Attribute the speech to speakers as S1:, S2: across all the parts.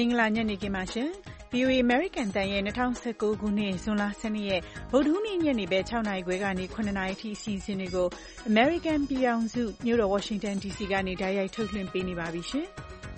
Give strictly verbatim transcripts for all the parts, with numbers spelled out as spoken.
S1: င်္ဂလာညနေခင်းပါရှင်။ ဗွီအိုအေ American တန်ရဲ့၂၀၁၉ခုနှစ်ဇွန်လ၁၂ရက်ဗုဒ္ဓဟူးနေ့ညနေပဲ၆နာရီခွဲကနေ၇နာရီထိအစီအစဉ်တွေကို American ပြည်ထောင်စုမြို့တော် Washington ဒီစီကနေတိုက်ရိုက်ထုတ်လွှင့်ပေးနေပါပြီရှင်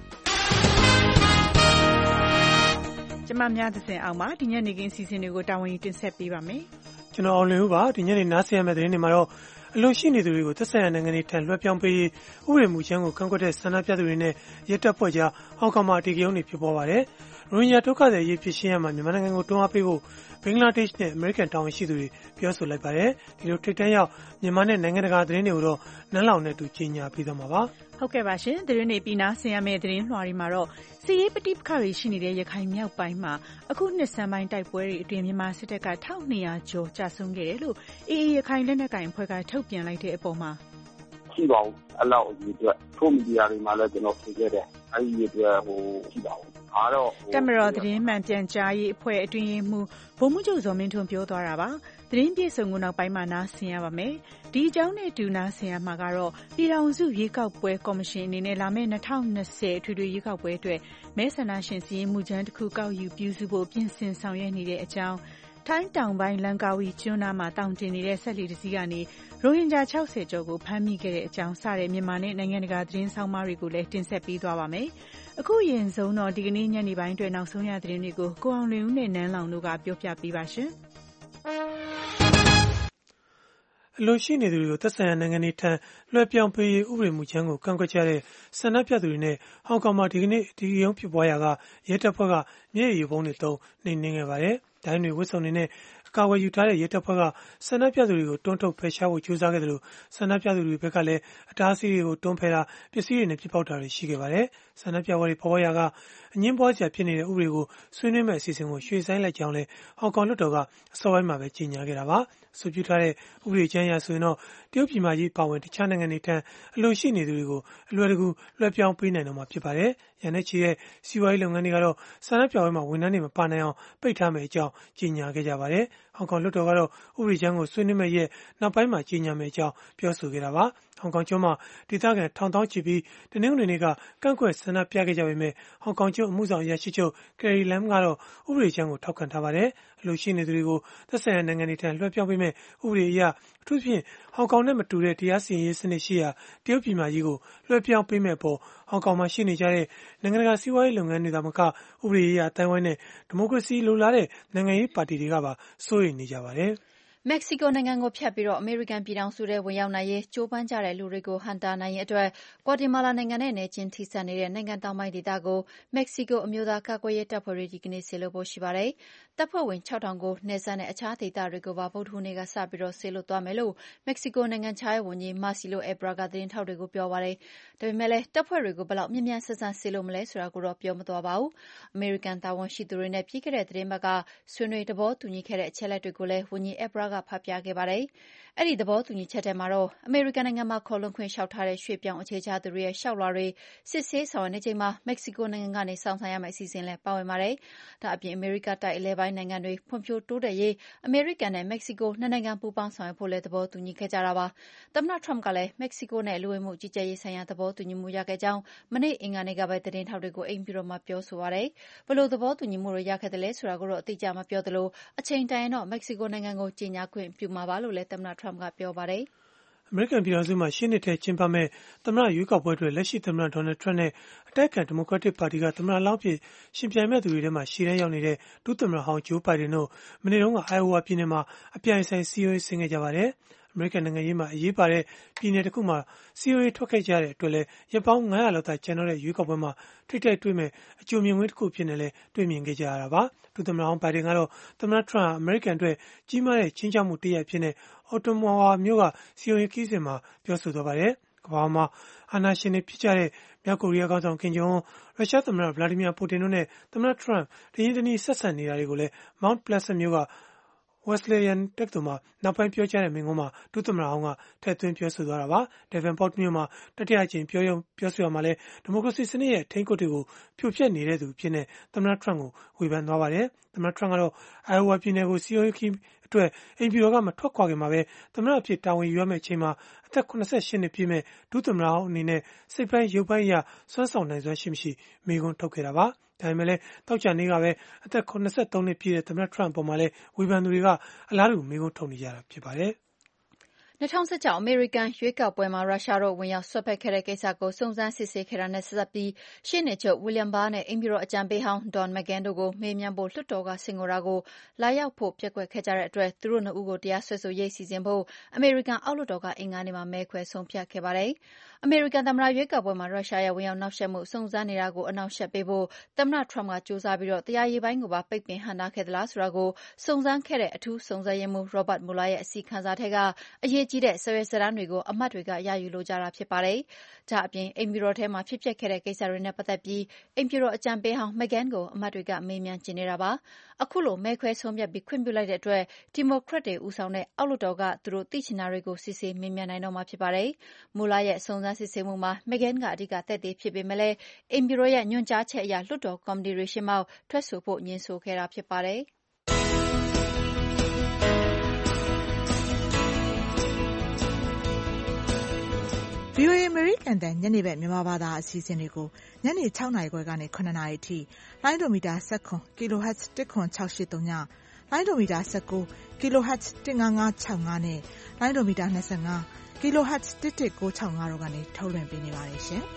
S1: ။ကျမများသစဉ်အောင်ပါဒီညနေခင်းအစီအစဉ်တွေကိုတာဝန်ယူတင်ဆက်ပေးပါမယ်
S2: ။ကျွန်တော်အောင်လင်းဦးပါဒီညနေနားဆင်ရမယ့်သတင်းတွေမှာတော့အလွန်ရှိနေသူတွေကိုသက်ဆိုင်ရာနိုင်ငံတွေထံလွှဲပြောင်းပေးရေးဥပဒေမူကြမ်းကိုကန့်ကွက်တဲ့ဆန္ဒပြသူတွေနဲ့ရဲတပ်ဖွဲ့ကြားဟောင်ကောင်မှာအဓိကရုဏ်းတွေဖြစ်ပေါ်ပါတယ်။ရိုဟင်ဂျာဒုက္ခသည်ရေးဖြစ်ရှင်းရမှာမြန်မာနိုင်ငံကိုတွန်းအားပေးဖို့ဘင်္ဂလားဒေ့ရှ်နဲ့အမေရိကန်တာဝန်ရှိသူတွေပြောဆိုလိုက်ပါတယ်။ဒီလိုထိပ်တန်းရောက်မြန်မာနဲ့နိုင်ငံတကာသတင်းတွေကိုတော့နန်းလောင်နဲ့တူကြီးညာပြီးသွားမှာပါ
S1: ။ဟုတ်ကဲ့ပါရှင်သတင်းတွေပြီးနားဆင်ရမယ့်သတင်းလွှာတွေမှာတော့စစ်ရေးပဋိပက္ခတွေရှိနေတဲ့ရခိုင်မြောက်ပိုင်းမှာအခုနှစ်ဆန်းပိုင်းတိုက်ပွဲတွေအတွင်းမြန်မာစစ်တပ်ကတစ်ထောင်နှစ်ရာကျော်ကြာဆုံးခဲ့တယ်လို့အေအေရခိုင်လက်နက်ကိုင်အဖွဲ့ကထုတ်ပြန်လိုက်တဲ့အပေါ်မှာ
S3: ရှိပါဘူးအဲ့လောက်အကြီးအတွက်ထိုးမီဒီယာတွေမှာလည်းကျွန်တော်ဖြေခဲ့တယ်အဲ့ဒီအတွက်ဟိုရှိပါဘူးအားတော့
S1: တက်မတော်သတင်းမှန်ပြန်ကြားရေးအဖွဲ့အတွင်းရေးမှူးဗိုလ်မှူးချုပ်ဇော်မင်းထွန်းပြောသွားတာပါသတင်းပြေဆုံးကိုနောက်ပိုင်းမှာနားဆင်ရပါမယ်ဒီအကြောင်းနဲ့တူနားဆင်ရမှာကတော့ပြည်ထောင်စုရွေးကောက်ပွဲကော်မရှင်အနေနဲ့လာမယ့်၂၀၂၀အထွေထွေရွေးကောက်ပွဲအတွက်မဲဆန္ဒရှင်စည်းရုံးမှုကြမ်းတစ်ခုကောက်ယူပြုစုဖို့ပြင်ဆင်ဆောင်ရွက်နေတဲ့အကြောင်းထိုင်းတောင်ပိုင်းလန်ကာဝီကျွန်းနားမှာတောင်တင်နေတဲ့ဆက်လီတစ်စီးကနေရိုဟင်ဂျာ၆၀ကျော်ကိုဖမ်းမိခဲ့တဲ့အကြောင်းစတဲ့မြန်မာနဲ့နိုင်ငံတကာသတင်းဆောင်မတွေကိုလည်းတင်ဆက်ပေးသွားပါမယ်။အခုအရင်ဆုံးတော့ဒီကနေ့ညနေပိုင်းအတွက်နောက်ဆုံးရသတင်းတွေကိုကိုအောင်လွင်ဦးနဲ့နန်းလောင်တို့ကပြောပြပေးပါရှင်။
S2: အလိုရှိနေသူတွေကိုသက်ဆိုင်ရာနိုင်ငံတွေထံလွှဲပြောင်းပေးရေးဥပဒေမူကြမ်းကိုကန့်ကွက်ကြတဲ့ဆန္ဒပြသူတွေနဲ့ဟောင်ကောင်မှာဒီကနေ့ဒီရုံးဖြစ်ပွားရာကရဲတပ်ဖွဲ့ကမျက်ရည်ယိုဗုံးတွေသုံးနှိမ်နင်းခဲ့ပါတယ်။ဒိုင်းတွေဝတ်စုံတွေနဲ့အကာအကွယ်ယူထားတဲ့ရဲတပ်ဖွဲ့ကဆန္ဒပြသူတွေကိုတွန်းထုတ်ဖယ်ရှားဖို့ကြိုးစားခဲ့တယ်လို့ဆန္ဒပြသူတွေဘက်ကလည်းအတားအဆီးတွေကိုတွန်းဖယ်တာပစ္စည်းတွေနဲ့ပြစ်ပေါက်တာတွေရှိခဲ့ပါတယ်။ဆန္ဒပြပွဲတွေပေါ်ပေါက်ရာကအငင်းပွားစရာဖြစ်နေတဲ့ဥပဒေကိုဆွေးနွေးမဲ့အစီအစဉ်ကိုရွှေ့ဆိုင်းလိုက်ကြောင်းလည်းဟောင်ကောင်လွှတ်တော်ကအစောပိုင်းမှာပဲကြေညာခဲ့တာပါ။အဆိုပြုထားတဲ့ဥပဒေကြမ်းအရဆိုရင်တော့တရုတ်ပြည်မကြီးပါဝင်တခြားနိုင်ငံတွေထံအလိုရှိနေသူတွေကိုအလွယ်တကူလွှဲပြောင်းပေးနိုင်တော့မှာဖြစ်ပါတယ်။ရန်နဲ့ချီတဲ့စီးပွားရေးလုပ်ငန်းတွေကတော့ဆန္ဒပြပွဲမှာဝန်ထမ်းတွေမပါနိုင်အောင်ပိတ်ထားမယ့်အကြောင်းကြေညာခဲ့ကြပါတယ်။ဟောင်ကောင်လွှတ်တော်ကတော့ဥပဒေကြမ်းကိုဆွေးနွေးမဲ့ရဲ့နောက်ပိုင်းမှာကြေညာမယ့်အကြောင်းပြောဆိုခဲ့တာပါ။ဟောင်ကောင်ကျွန်းမှာဒေသခံထောင်သောင်းချီပြီးတနင်္ဂနွေနေ့ကကန့်ကွက်ဆန္ဒပြခဲ့ကြပေမဲ့ဟောင်ကောင်ကျွန်းအမှုဆောင်အရာရှိချုပ်ကယ်ရီလမ်ကတော့ဥပဒေကြမ်းကိုထောက်ခံထားပါတယ်။အလိုရှိနေသူတွေကိုသက်ဆိုင်ရာနိုင်ငံတွေထံလွှဲပြောင်းပေးမဲ့ဥပဒေအရအထူးဖြင့်ဟောင်ကောင်နဲ့မတူတဲ့တရားစီရင်ရေးစနစ်ရှိရာတရုတ်ပြည်မကြီးကိုလွှဲပြောင်းပေးမဲ့ပေါ်ဟောင်ကောင်မှာရှိနေကြတဲ့နိုင်ငံတကာစီးပွားရေးလုပ်ငန်းတွေသာမကဥပဒေရေးအတိုင်းဝိုင်းနဲ့ဒီမိုကရေစီလိုလားတဲ့နိုင်ငံရေးပါတီတွေကပါစိုးရိမ်နေကြပါတယ်။
S4: မက္ကဆီကိုနိုင်ငံကိုဖြတ်ပြီးအမေရိကန်ပြည်ထောင်စုထဲဝင်ရောက်နိုင်ရေးကြိုးပမ်းကြတဲ့လူတွေကိုဟန့်တားနိုင်ရေးအတွက်ဂွါတီမာလာနိုင်ငံနဲ့နယ်ချင်းထိစပ်နေတဲ့နိုင်ငံတောင်ပိုင်းဒေသကိုမက္ကဆီကိုအမျိုးသားကာကွယ်ရေးတပ်ဖွဲ့တွေဒီကနေ့စေလွှတ်ဖို့ရှိပါတယ်။တပ်ဖွဲ့ဝင်ခြောက်ထောင်ကိုနယ်စပ်နဲ့အခြားဒေသတွေကိုပါဗုဒ္ဓဟူးနေ့ကစပြီးစေလွှတ်သွားမယ်လို့မက္ကဆီကိုနိုင်ငံခြားရေးဝန်ကြီးမာစီလိုအက်ဘရာကသတင်းထောက်တွေကိုပြောပါတယ်။ဒါပေမဲ့လည်းတပ်ဖွဲ့တွေကိုဘယ်လောက်မြန်မြန်ဆန်ဆန်စေလွှတ်မလဲဆိုတာကိုတော့ပြောမသွားပါဘူး။အမေရိကန်တာဝန်ရှိသူတွေနဲ့ပြီးခဲ့တဲ့သတင်းပတ်ကဆွေးနွေးသဘောတူညီခဲ့တဲ့အချက်အလက်တွေကိုလည်းဝန်ကြီးအက်ဘရာကဖတ်ပြခဲ့ပါတယ်။အဲ့ဒီသဘောတူညီချက်ထဲမှာတော့အမေရိကန်နိုင်ငံမှာခေါ်လွန်ခွင့်လျှောက်ထားတဲ့ရွှေ့ပြောင်းအခြေချသူတွေရဲ့လျှောက်လွှာတွေစစ်ဆေးဆောင်ရွက်နေချိန်မှာမက္ကဆီကိုနိုင်ငံကနေစောင့်ဆိုင်းရမယ့်အစီအစဉ်လည်းပါဝင်ပါတယ်။ဒါအပြင်အမေရိကတိုက်အလယ်ပိုင်းနိုင်ငံတွေဖွံ့ဖြိုးတိုးတက်ရေးအမေရိကန်နဲ့မက္ကဆီကိုနှစ်နိုင်ငံပူးပေါင်းဆောင်ရွက်ဖို့လည်းသဘောတူညီခဲ့ကြတာပါ။သမ္မတထရမ့်ကလည်းမက္ကဆီကိုနဲ့လူဝင်မှုကြီးကြပ်ရေးဆိုင်ရာသဘောတူညီမှုရခဲ့ကြောင်းမနေ့အင်္ဂါနေ့ကပဲသတင်းထောက်တွေကိုအိမ်ဖြူတော်မှာပြောဆိုပါတယ်။ဘယ်လိုသဘောတူညီမှုတွေရခဲ့တယ်လဲဆိုတာကိုတော့အတိအကျမပြောသလိုအချိန်တန်ရင်တော့မက္ကဆီကိုနိုင်ငံကိုကြေညာခွင့်ပြုမှာပါလို့လည်းသမ္မတထရမ့်ကပြောပါတယ်
S2: ။အမေရိကန်ပြည်ထောင်စုမှာရှေ့နှစ်ထဲကျင်းပမဲ့သမ္မတရွေးကောက်ပွဲအတွက်လက်ရှိသမ္မတဒေါ်နယ်ထရမ့်နဲ့အတိုက်အခံဒီမိုကရက်တစ်ပါတီကသမ္မတလောင်းဖြစ်ရှင်ပြိုင်မဲ့သူတွေထဲမှာရှေ့တန်းရောက်နေတဲ့ဒုသမ္မတဟောင်းဂျိုးဘိုင်ဒန်တို့မနေ့တုန်းကအိုင်အိုဝါပြည်နယ်မှာအပြိုင်ဆိုင်စည်းရုံးဆင်းခဲ့ကြပါတယ်။အမေရိကန်နိုင်ငံရေးမှာအရေးပါတဲ့ပြည်နယ်တစ်ခုမှာစီအိုအေထွက်ခဲ့ကြတဲ့အတွက်လည်းရပ်ပေါင်းငါးရာလောက်သာကျန်တော့တဲ့ရွေးကောက်ပွဲမှာထိတိုက်တွေ့မဲ့အကြိုမြင်ကွင်းတစ်ခုဖြစ်နေလဲတွေ့မြင်ခဲ့ကြရတာပါဒုသမ္မတဟောင်းဘိုင်ဒန်ကတော့သမ္မတထရမ့်အမေရိကန်အတွက်ကြီးမားတဲ့ချင်းချောက်မှုတရဖြစ်နေအော်တိုမိုဝါမျိုးကစီအိုအေခီးစဉ်မှာပြောဆိုသွားပါတယ်ကမ္ဘာမှာအာဏာရှင်တွေဖြစ်ကြတဲ့မြောက်ကိုရီးယားခေါင်းဆောင်ကင်ဂျုံရုရှားသမ္မတဗလာဒီမီယာပူတင်တို့နဲ့သမ္မတထရမ့်တရင်တနည်းဆက်ဆံနေတာတွေကိုလည်း Mount Pleasant မြို့ကWesleyan တက္ကသိုလ်မှာနောက်ပိုင်းပြောကြားတဲ့မိန့်ခွန်းမှာဒုသမ္မတဟောင်းကထည့်သွင်းပြောဆိုသွားတာပါ။ Davenport မြို့မှာတတိယအကြိမ်ပြောရုံပြောဆိုရမှာလဲဒီမိုကရေစီစနစ်ရဲ့ထိန်းကွပ်တွေကိုဖြိုဖျက်နေတဲ့သူဖြစ်နေသမ္မတထရမ့်ကိုဝေဖန်သွားပါတယ်။သမ္မတထရမ့်ကတော့ Iowa ပြည်နယ်ကိုစီအိုအေခီးအတွက်အိမ်ဖြူတော်ကမထွက်ခွာခင်မှာပဲသမ္မတအဖြစ်တာဝန်ယူရမယ့်အချိန်မှာအသက်၇၈နှစ်ပြည့်မဲ့ဒုသမ္မတဟောင်းအနေနဲ့စိတ်ပိုင်းရုပ်ပိုင်းအရစွမ်းဆောင်နိုင်စွမ်းရှိမရှိမေးခွန်းထုတ်ခဲ့တာပါ။ဒါပေမဲ့လည်းတောက်ချာနေ့ကပဲအသက်၇၃နှစ်ပြည့်တဲ့သမ္မတထရမ့်အပေါ်မှာလည်းဝေဖန်သူတွေကအလားတူမေးခွန်းထုတ်နေကြတာဖြစ်ပါတယ်။
S4: ၂၀၁၆ အမေရိကန်ရွေးကောက်ပွဲမှာရုရှားတို့ဝင်ရောက်စွက်ဖက်ခဲ့တဲ့ကိစ္စကိုစုံစမ်းစစ်ဆေးခဲ့တာနဲ့ဆက်စပ်ပြီးရှေ့နေချုပ် William Barr နဲ့အိမ်ဖြူတော်အကြံပေးဟောင်း Don McGahn တို့ကိုမေးမြန်းဖို့လွှတ်တော်ကဆင့်ခေါ်တာကိုလာရောက်ဖို့ပျက်ကွက်ခဲ့ကြတဲ့အတွက်သူတို့နှစ်ဦးကိုတရားစွဲဆိုရေးစီစဉ်ဖို့အမေရိကန်အောက်လွှတ်တော်ကအင်္ဂါနေ့မှာမဲခွဲဆုံးဖြတ်ခဲ့ပါတယ်။အမေရိကန်သမ္မတရွေးကောက်ပွဲမှာရုရှားရဲ့ဝင်ရောက်နှောက်ယှက်မှုစုံစမ်းနေတာကိုအနှောင့်အယှက်ပေးဖို့သမ္မတထရမ့်ကကြိုးစားပြီးတရားရေးပိုင်းကိုပါပိတ်ပင်ဟန့်တားခဲ့သလားဆိုတာကိုစုံစမ်းခဲ့တဲ့အထူးစုံစမ်းရေးမှူး Robert Mueller ရဲ့အစီရင်ခံစာထဲကအရေးကြီးတဲ့စာရွက်စာတမ်းတွေကိုအမတ်တွေကရယူလိုကြတာဖြစ်ပါတယ်။ဒါ့အပြင်အိမ်ဖြူတော်ထဲမှာဖြစ်ပျက်ခဲ့တဲ့ကိစ္စတွေနဲ့ပတ်သက်ပြီးအိမ်ဖြူတော်အကြံပေးဟောင်း McGahn ကိုအမတ်တွေကမေးမြန်းချင်နေတာပါ။အခုလိုမဲခွဲဆုံးဖြတ်ပြီးခွင့်ပြုလိုက်တဲ့အတွက်ဒီမိုကရက်တွေဦးဆောင်တဲ့အောက်လွှတ်တော်ကသူတို့သိချင်တာတွေကိုစစ်ဆေးမေးမြန်းနိုင်တော့မှာဖြစ်ပါတယ်။ Mueller ရဲ့စုံစမ်းစစ်ဆေးမှုမှာ McGahn ကအဓိကသက်သေဖြစ်ပေမဲ့လည်းအိမ်ဖြူတော်ရဲ့ညွှန်ကြားချက်အရလွှတ်တော်ကော်မတီတွေရှေ့မှောက်ထွက်ဆိုဖို့ငြင်းဆိုခဲ့တာဖြစ်ပါတယ်။
S5: VOA အမေရိကန်တန်ညနေဘက်မြန်မာဘာသာအစီအစဉ်တွေကိုညနေ၆နာရီခွဲကနေ၇နာရီအထိလိုင်းဒိုမီတာ၁၇ kHz တစ်ခွန်၆၈၃ညလိုင်းဒိုမီတာ၁၉ kHz တစ်၅၅၆၅နဲ့လိုင်းဒိုမီတာ၂၅ kHz တစ်တစ်၉၆၅တို့ကနေထုတ်လွှင့်ပေးနေပါတယ်ရှင်။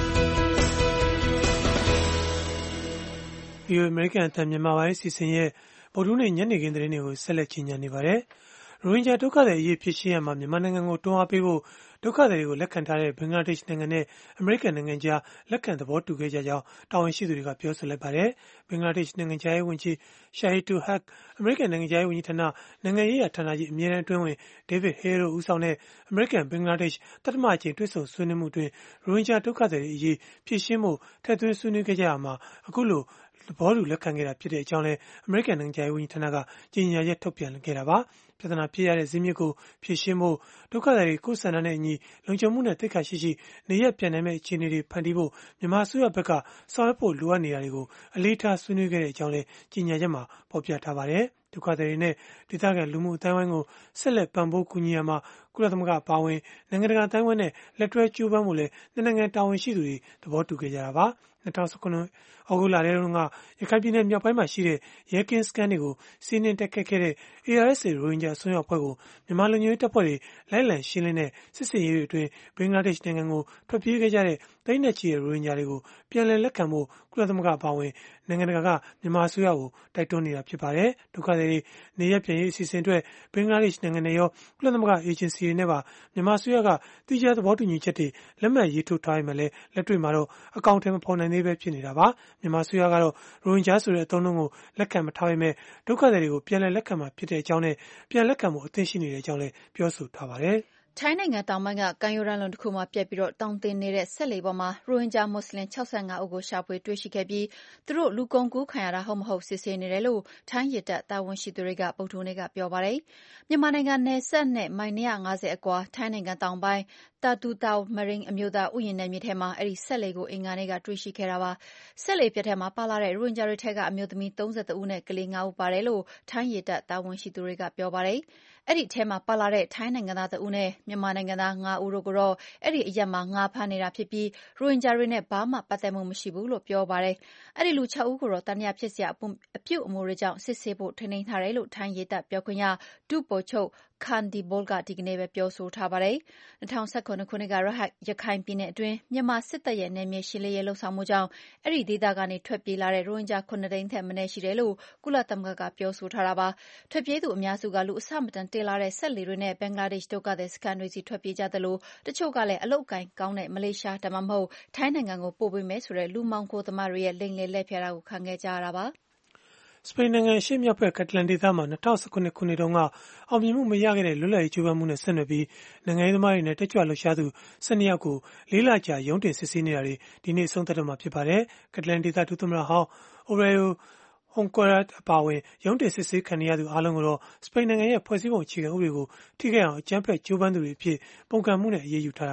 S2: VOA အမေရိကန်တန်မြန်မာပိုင်းအစီအစဉ်ရဲ့ဗုဒ္ဓဟူးနေ့ညနေခင်းသတင်းတွေကိုဆက်လက်ကြီးညာနေပါတယ်။ရိုဟင်ဂျာဒုက္ခသည်အရေးဖြေရှင်းရမှာမြန်မာနိုင်ငံကိုတွန်းအားပေးဖို့ဒုက္ခသည်တွေကိုလက်ခံထားတဲ့ဘင်္ဂလားဒေ့ရှ်နိုင်ငံနဲ့အမေရိကန်နိုင်ငံကြားလက်ခံသဘောတူခဲ့ကြကြောင်းတာဝန်ရှိသူတွေကပြောဆိုလိုက်ပါတယ်။ဘင်္ဂလားဒေ့ရှ်နိုင်ငံခြားရေးဝန်ကြီး Shahidul Haque အမေရိကန်နိုင်ငံခြားရေးဝန်ကြီးဌာနနိုင်ငံရေးရာဌာနကြီးအမြဲတမ်းအတွင်းဝန် David Hale တို့ဦးဆောင်တဲ့အမေရိကန်ဘင်္ဂလားဒေ့ရှ်တတိယအကြိမ်တွေ့ဆုံဆွေးနွေးမှုအတွင်းရိုဟင်ဂျာဒုက္ခသည်တွေအရေးဖြေရှင်းဖို့ထည့်သွင်းဆွေးနွေးခဲ့ကြရမှာအခုလိုသဘောတူလက်ခံခဲ့တာဖြစ်တဲ့အကြောင်းလည်းအမေရိကန်နိုင်ငံခြားရေးဝန်ကြီးဌာနကကြေညာချက်ထုတ်ပြန်ခဲ့တာပါ။ပြဿနာဖြစ်ရတဲ့ဇစ်မြစ်ကိုဖြေရှင်းဖို့ဒုက္ခသည်တွေကိုယ်ဆန္ဒနဲ့အညီလုံခြုံမှုနဲ့သိက္ခာရှိရှိနေရပြန်နိုင်မယ့်အခြေအနေတွေဖန်တီးဖို့မြန်မာအစိုးရဘက်ကဆောင်ရွက်ဖို့လိုအပ်နေတာတွေကိုအလေးထားဆွေးနွေးခဲ့တဲ့အကြောင်းလည်းကြေညာချက်မှာဖော်ပြထားပါတယ်။ဒုက္ခသည်တွေနဲ့ဒေသခံလူမှုအတိုင်းအဝိုင်းကိုဆက်လက်ပံ့ပိုးကူညီရမှာကုလသမဂ္ဂအပါအဝင်နိုင်ငံတကာအတိုင်းအဝိုင်းနဲ့လက်တွဲကြိုးပမ်းမှုလည်းနှစ်နိုင်ငံတာဝန်ရှိသူတွေသဘောတူခဲ့ကြတာပါ။၂၀၁၇ဩဂုတ်လထဲတုန်းကရခိုင်ပြည်နယ်မြောက်ပိုင်းမှာရှိတဲ့ရဲကင်းစခန်းတွေကိုစီးနင်းတိုက်ခတ်ခဲ့တဲ့ A R S A ရိုဟင်ဂျာအစွန်းရောက်အဖွဲ့ကိုမြန်မာလူမျိုးရေးတပ်ဖွဲ့တွေလိုက်လံရှင်းလင်းတဲ့စစ်ဆင်ရေးတွေအတွင်းဘင်္ဂလားဒေ့ရှ်နိုင်ငံကိုထွက်ပြေးခဲ့ကြတဲ့သိန်းနဲ့ချီတဲ့ရိုဟင်ဂျာတွေကိုပြန်လည်လက်ခံဖို့ကုလသမဂ္ဂအပါအဝင်နိုင်ငံတကာကမြန်မာအစိုးရကိုတိုက်တွန်းနေတာဖြစ်ပါတယ်။ဒုက္ခသည်တွေနေရပ်ပြန်ရေးအစီအစဉ်အတွက်ဘင်္ဂလားဒေ့ရှ်နိုင်ငံနဲ့ရောကုလသမဂ္ဂအေဂျင်စီတွေနဲ့ပါမြန်မာအစိုးရကတိကျသဘောတူညီချက်တွေလက်မှတ်ရေးထိုးထားပေမဲ့လည်းလက်တွေ့မှာတော့အကောင့်ထဲမဖော်နိုင်သေးပဲဖြစ်နေတာပါ။မြန်မာအစိုးရကတော့ရိုဟင်ဂျာဆိုတဲ့အသုံးအနှုန်းကိုလက်ခံမထားပေမဲ့ဒုက္ခသည်တွေကိုပြန်လည်လက်ခံမှာဖြစ်တဲ့အကြောင်းနဲ့ပြန်လက်ခံမှုအသင့်ရှိနေတဲ့အကြောင်းလည်းပြောဆိုထားပါတယ်။
S4: ထိုင်းနိုင်ငံတောင်ပိုင်းကကမ်းရိုးတန်းလွန်တစ်ခုမှာပြက်ပြီးတောင်တင်နေတဲ့စက်လှေပေါ်မှာရိုဟင်ဂျာမွတ်ဆလင်၆၅ဦးကိုရှာဖွေတွေ့ရှိခဲ့ပြီးသူတို့လူကုန်ကူးခံရတာဟုတ်မဟုတ်စစ်ဆေးနေတယ်လို့ထိုင်းရေတပ်တာဝန်ရှိသူတွေကဗုဒ္ဓဟူးနေ့ကပြောပါတယ်။မြန်မာနိုင်ငံနယ်စပ်နဲ့မိုင်၂၅၀အကွာထိုင်းနိုင်ငံတောင်ပိုင်းတာတူတောင်မရင်းအမျိုးသားဥယျာဉ်နယ်မြေထဲမှာအဲဒီစက်လှေကိုအင်္ဂါနေ့ကတွေ့ရှိခဲ့တာပါ။စက်လှေပျက်ထဲမှာပါလာတဲ့ရိုဟင်ဂျာတွေထဲကအမျိုးသမီး၃၁ဦးနဲ့ကလေး၅ဦးပါတယ်လို့ထိုင်းရေတပ်တာဝန်ရှိသူတွေကပြောပါတယ်။အဲဒီထဲမှာပါလာတဲ့ထိုင်းနိုင်ငံသားတဦးနဲ့မြန်မာနိုင်ငံသား၅ဦးတို့ကိုတော့အဲဒီအရပ်မှာငါးဖမ်းနေတာဖြစ်ပြီးရိုဟင်ဂျာတွေနဲ့ဘာမှပတ်သက်မှုမရှိဘူးလို့ပြောပါတယ်။အဲဒီလူ၆ဦးကိုတော့တန်တရားဖြစ်စရာအပြုအမူတွေကြောင့်စစ်ဆေးဖို့ထိန်းသိမ်းထားတယ်လို့ထိုင်းရေတပ်ပြောခွင့်ရဒုဗိုလ်ချုပ်Khandiboldကဒီကနေ့ပဲပြောဆိုထားပါတယ်။၂၀၁၇ခုနှစ်ကရခိုင်ပြည်နယ်အတွင်းမြန်မာစစ်တပ်ရဲ့နယ်မြေရှင်းလင်းရေးလှုပ်ဆောင်မှုကြောင့်အဲဒီဒေသကနေထွက်ပြေးလာတဲ့ရိုဟင်ဂျာခုနှစ်သိန်းထက်မနည်းရှိတယ်လို့ကုလသမဂ္ဂကပြောဆိုထားတာပါ။ထွက်ပြေးသူအများစုကလူအဆမတန်တင်လာတဲ့စက်လှေတွေနဲ့ဘင်္ဂလားဒေ့ရှ်ဒုက္ခသည်စခန်းတွေစီထွက်ပြေးကြသလိုတချို့ကလည်းအလုပ်အကိုင်ကောင်းတဲ့မလေးရှားဒါမှမဟုတ်ထိုင်းနိုင်ငံကိုပို့ပေးမယ်ဆိုတဲ့လူမှောင်ခိုသမားတွေရဲ့လိမ်လည်လှည့်ဖျားတာကိုခံခဲ့ကြရတာပါ။
S2: စပိန်နိုင်ငံအရှေ့မြောက်ဘက်ကက်တလန်ဒေသမှာ၂၀၁၇ခုနှစ်တုန်းကအောင်မြင်မှုမရခဲ့တဲ့လွတ်လပ်ရေးကြိုးပမ်းမှုနဲ့ဆက်နွယ်ပြီးနိုင်ငံရေးသမားတွေနဲ့တက်ကြွလှုပ်ရှားသူ၁၂ယောက်ကိုလေးလကြာရုံးတင်စစ်ဆေးနေတာတွေဒီနေ့ဆုံးသက်တော့မှာဖြစ်ပါတယ်။ကက်တလန်ဒေသဒုသမ္မတဟောင်း Oriol Junqueras အပါအဝင်ရုံးတင်စစ်ဆေးခံနေရသူအားလုံးကိုတော့စပိန်နိုင်ငံရဲ့ဖွဲ့စည်းပုံအခြေခံဥပဒေကိုထိခိုက်အောင်အကြမ်းဖက်ကြိုးပမ်းသူတွေအဖြစ်ပုံကံမှုနဲ့အရေးယူထားတာပါ။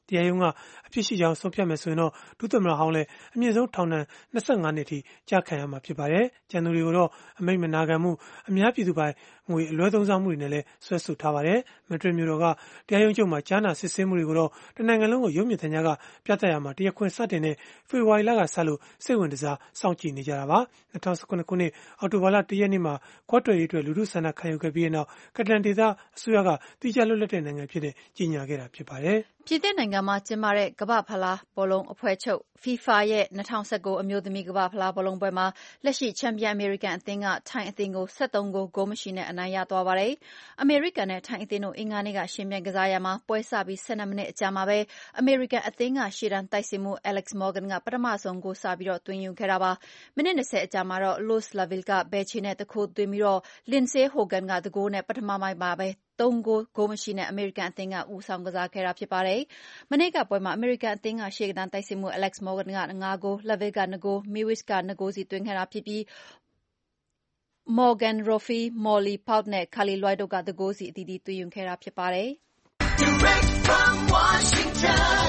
S2: တရားရုံးကအပြစ်ရှိကြောင်းဆုံးဖြတ်မယ်ဆိုရင်တော့ဒုသမ္မတဟောင်းလည်းအမြင့်ဆုံးထောင်ဒဏ်၂၅နှစ်ထိကျခံရမှာဖြစ်ပါတယ်။ကျန်သူတွေကိုတော့အမိန့်မနာခံမှုအများပြည်သူပိုင်ငွေအလွဲသုံးစားမှုတွေနဲ့လည်းဆွဲဆိုထားပါတယ်။မက်ဒရစ်မြို့တော်ကတရားရုံးချုပ်မှာကြားနာစစ်ဆေးမှုတွေကိုတော့တနိုင်ငံလုံးကိုရုပ်မြင်သံကြားကပြသရမှာတရားခွင်စတင်တဲ့ဖေဖော်ဝါရီလကစလို့စိတ်ဝင်တစားစောင့်ကြည့်နေကြတာပါ။၂၀၁၇ခုနှစ်အောက်တိုဘာလ၁ရက်နေ့မှာခွဲထွက်ရေးအတွက်လူထုဆန္ဒခံယူခဲ့ပြီးနောက်ကက်တလန်ဒေသအစိုးရကတိကျလွတ်လပ်တဲ့နိုင်ငံဖြစ်တဲ့ကြေညာခဲ့တာဖြစ်ပါတယ်။
S4: ပြင်သစ်နိုင်ငံမှာကျင်းပတဲ့ကမ္ဘာ့ဖလားဘောလုံးအဖွဲ့ချုပ် FIFA ရဲ့၂၀၁၉အမျိုးသမီးကမ္ဘာ့ဖလားဘောလုံးပွဲမှာလက်ရှိချန်ပီယံအမေရိကန်အသင်းကထိုင်းအသင်းကို၁၃ဂိုးဂိုးမရှိနဲ့အနိုင်ရသွားပါတယ်။အမေရိကန်နဲ့ထိုင်းအသင်းတို့အင်္ဂါနေ့ကယှဉ်ပြိုင်ကစားရာမှာပွဲစပြီး၁၂မိနစ်အကြာမှာပဲအမေရိကန်အသင်းကရှေ့တန်းတိုက်စစ်မှူး Alex Morgan ကပထမဆုံးဂိုးစပြီးသွင်းယူခဲ့တာပါ။မိနစ်၂၀အကြာမှာတော့ Luis Laville ကဘယ်ခြေနဲ့တခိုးသွင်းပြီး Lindsey Hogan ကတဂိုးနဲ့ပထမပိုင်းမှာပဲသုံးဂိုးဂိုးမရှိနဲ့အမေရိကန်အသင်းကဦးဆောင်ကစားခဲ့တာဖြစ်ပါတယ်။မနေ့ကပွဲမှာအမေရိကန်အသင်းကရှေ့တန်းတိုက်စစ်မှူး Alex Morgan က၅ဂိုး Laville က၂ဂိုး Mewis က၂ဂိုးစီသွင်းခဲ့တာဖြစ်ပြီး Morgan Roffey Molly Paut နဲ့ Kelly Loyd တို့ကတဂိုးစီအသီးသီးသွင်းယူခဲ့တာဖြစ်ပါတယ်။ Direct from Washington,